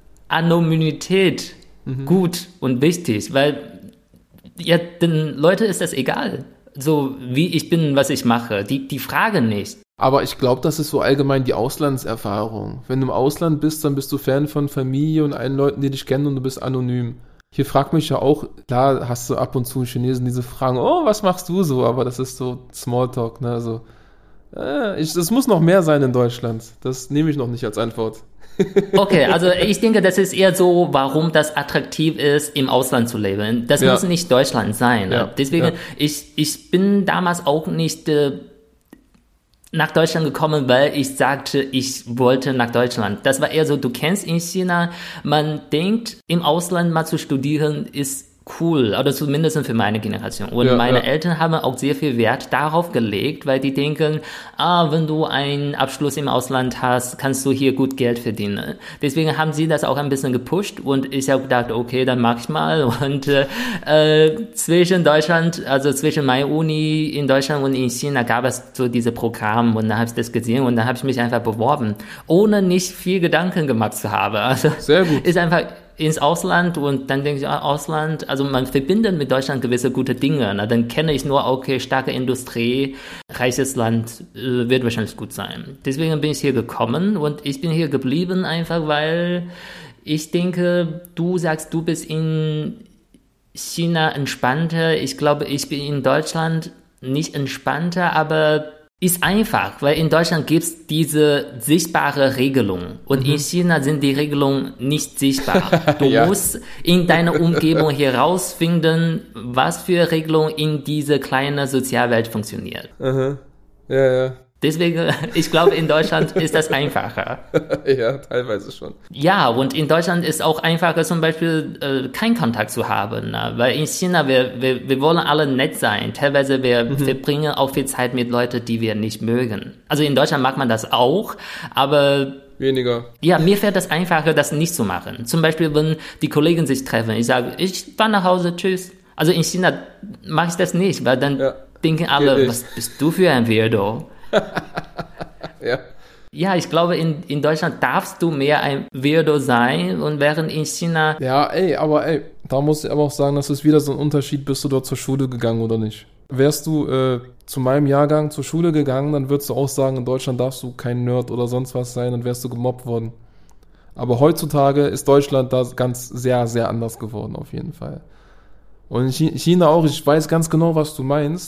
Anonymität mhm. gut und wichtig, weil ja, den Leuten ist das egal, so wie ich bin, was ich mache, die, die fragen nicht. Aber ich glaube, das ist so allgemein die Auslandserfahrung. Wenn du im Ausland bist, dann bist du Fan von Familie und allen Leuten, die dich kennen und du bist anonym. Hier fragt mich ja auch, klar hast du ab und zu Chinesen, diese fragen, oh, was machst du so? Aber das ist so Smalltalk, ne, also äh, ich, das muss noch mehr sein in Deutschland. Das nehme ich noch nicht als Antwort. Okay, also ich denke, das ist eher so, warum das attraktiv ist, im Ausland zu leben. Das ja. muss nicht Deutschland sein. Ja. Deswegen, ja. ich, ich bin damals auch nicht äh, nach Deutschland gekommen, weil ich sagte, ich wollte nach Deutschland. Das war eher so, du kennst in China, man denkt, im Ausland mal zu studieren ist cool, oder zumindest für meine Generation. Und ja, meine ja. Eltern haben auch sehr viel Wert darauf gelegt, weil die denken, ah, wenn du einen Abschluss im Ausland hast, kannst du hier gut Geld verdienen. Deswegen haben sie das auch ein bisschen gepusht und ich habe gedacht, okay, dann mach ich mal. Und äh, zwischen Deutschland, also zwischen meiner Uni in Deutschland und in China gab es so diese Programme und dann habe ich das gesehen und dann habe ich mich einfach beworben, ohne nicht viel Gedanken gemacht zu haben. Also sehr gut. Ist einfach ins Ausland und dann denke ich, ah, Ausland, also man verbindet mit Deutschland gewisse gute Dinge. Na, dann kenne ich nur, okay, starke Industrie, reiches Land, äh, wird wahrscheinlich gut sein. Deswegen bin ich hier gekommen und ich bin hier geblieben einfach, weil ich denke, du sagst, du bist in China entspannter. Ich glaube, ich bin in Deutschland nicht entspannter, aber ist einfach, weil in Deutschland gibt es diese sichtbare Regelung und mhm. in China sind die Regelungen nicht sichtbar. Du ja. musst in deiner Umgebung herausfinden, was für Regelung in diese kleine Sozialwelt funktioniert. Mhm. Ja, ja. Deswegen, ich glaube, in Deutschland ist das einfacher. Ja, teilweise schon. Ja, und in Deutschland ist auch einfacher, zum Beispiel äh, keinen Kontakt zu haben. Ne? Weil in China, wir, wir, wir wollen alle nett sein. Teilweise, wir mhm. verbringen auch viel Zeit mit Leuten, die wir nicht mögen. Also in Deutschland mag man das auch, aber weniger. Ja, mir fällt das einfacher, das nicht zu machen. Zum Beispiel, wenn die Kollegen sich treffen, ich sage, ich fahre nach Hause, tschüss. Also in China mache ich das nicht, weil dann ja. denken alle, was bist du für ein Weirdo? Ja. Ja, ich glaube, in, in Deutschland darfst du mehr ein Weirdo sein und während in China... Ja, ey, aber ey, da muss ich aber auch sagen, das ist wieder so ein Unterschied, bist du dort zur Schule gegangen oder nicht. Wärst du äh, zu meinem Jahrgang zur Schule gegangen, dann würdest du auch sagen, in Deutschland darfst du kein Nerd oder sonst was sein, dann wärst du gemobbt worden. Aber heutzutage ist Deutschland da ganz sehr, sehr anders geworden, auf jeden Fall. Und in China auch, ich weiß ganz genau, was du meinst.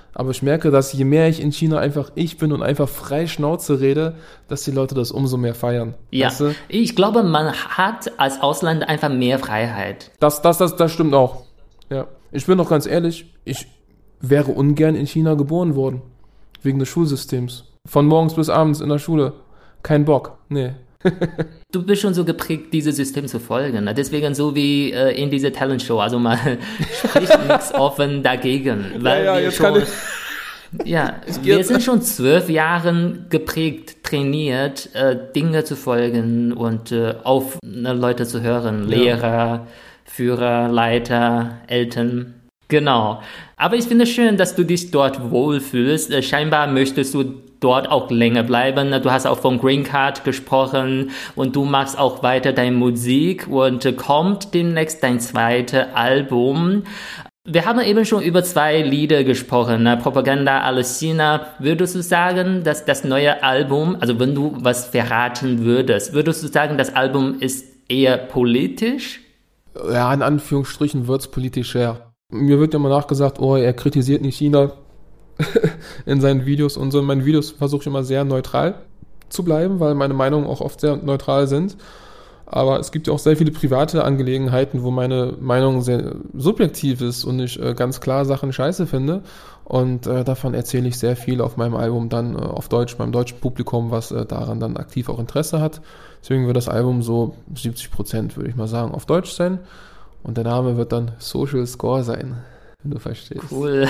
Aber ich merke, dass je mehr ich in China einfach ich bin und einfach frei Schnauze rede, dass die Leute das umso mehr feiern. Ja, weißt du? Ich glaube, man hat als Ausländer einfach mehr Freiheit. Das, das, das, das stimmt auch. Ja. Ich bin doch ganz ehrlich, ich wäre ungern in China geboren worden. Wegen des Schulsystems. Von morgens bis abends in der Schule. Kein Bock. Nee. Du bist schon so geprägt, dieses System zu folgen. Ne? Deswegen so wie äh, in dieser Talentshow. Also man spricht nichts offen dagegen. Weil ja, ja, wir jetzt schon, kann ich... Ja, wir sind schon zwölf Jahre geprägt, trainiert, äh, Dinge zu folgen und äh, auf ne, Leute zu hören. Ja. Lehrer, Führer, Leiter, Eltern. Genau. Aber ich finde es schön, dass du dich dort wohlfühlst. Äh, scheinbar möchtest du dort auch länger bleiben. Du hast auch von Green Card gesprochen und du machst auch weiter deine Musik und äh, kommt demnächst dein zweites Album. Wir haben eben schon über zwei Lieder gesprochen, ne? Propaganda alles China. Würdest du sagen, dass das neue Album, also wenn du was verraten würdest, würdest du sagen, das Album ist eher politisch? Ja, in Anführungsstrichen wird's politischer. Mir wird ja immer nachgesagt, oh, er kritisiert nicht China in seinen Videos und so. In meinen Videos versuche ich immer sehr neutral zu bleiben, weil meine Meinungen auch oft sehr neutral sind. Aber es gibt ja auch sehr viele private Angelegenheiten, wo meine Meinung sehr subjektiv ist und ich äh, ganz klar Sachen scheiße finde. Und äh, davon erzähle ich sehr viel auf meinem Album dann äh, auf Deutsch, beim deutschen Publikum, was äh, daran dann aktiv auch Interesse hat. Deswegen wird das Album so siebzig Prozent, würde ich mal sagen, auf Deutsch sein. Und der Name wird dann Social Score sein, wenn du verstehst. Cool.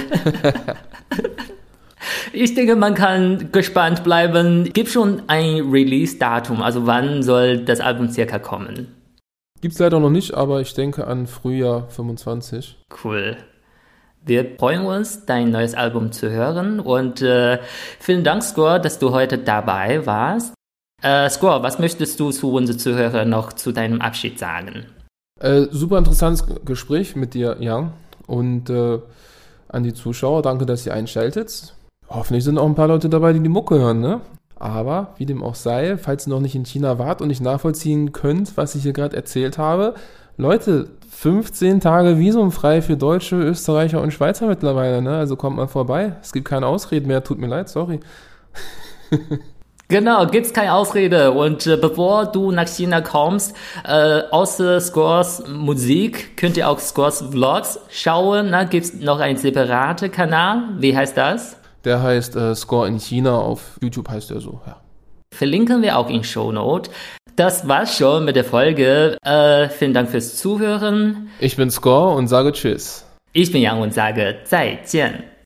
Ich denke, man kann gespannt bleiben. Gibt schon ein Release-Datum? Also wann soll das Album circa kommen? Gibt's leider noch nicht, aber ich denke an Frühjahr fünfundzwanzig. Cool. Wir freuen uns, dein neues Album zu hören. Und äh, vielen Dank, Score, dass du heute dabei warst. Äh, Score, was möchtest du zu unseren Zuhörern noch zu deinem Abschied sagen? Äh, super interessantes Gespräch mit dir, Jan. Und äh, an die Zuschauer, danke, dass ihr einschaltet. Hoffentlich sind auch ein paar Leute dabei, die die Mucke hören, ne? Aber, wie dem auch sei, falls ihr noch nicht in China wart und nicht nachvollziehen könnt, was ich hier gerade erzählt habe, Leute, fünfzehn Tage visumfrei für Deutsche, Österreicher und Schweizer mittlerweile, ne? Also kommt mal vorbei. Es gibt keine Ausreden mehr, tut mir leid, sorry. Genau, gibt's keine Ausrede. Und äh, bevor du nach China kommst, äh, außer Scores Musik, könnt ihr auch Scores Vlogs schauen. Ne? Gibt's noch einen separaten Kanal? Wie heißt das? Der heißt äh, Score in China, auf YouTube heißt der so, ja. Verlinken wir auch in Shownote. Das war's schon mit der Folge. Äh, vielen Dank fürs Zuhören. Ich bin Score und sage Tschüss. Ich bin Yang und sage 再见.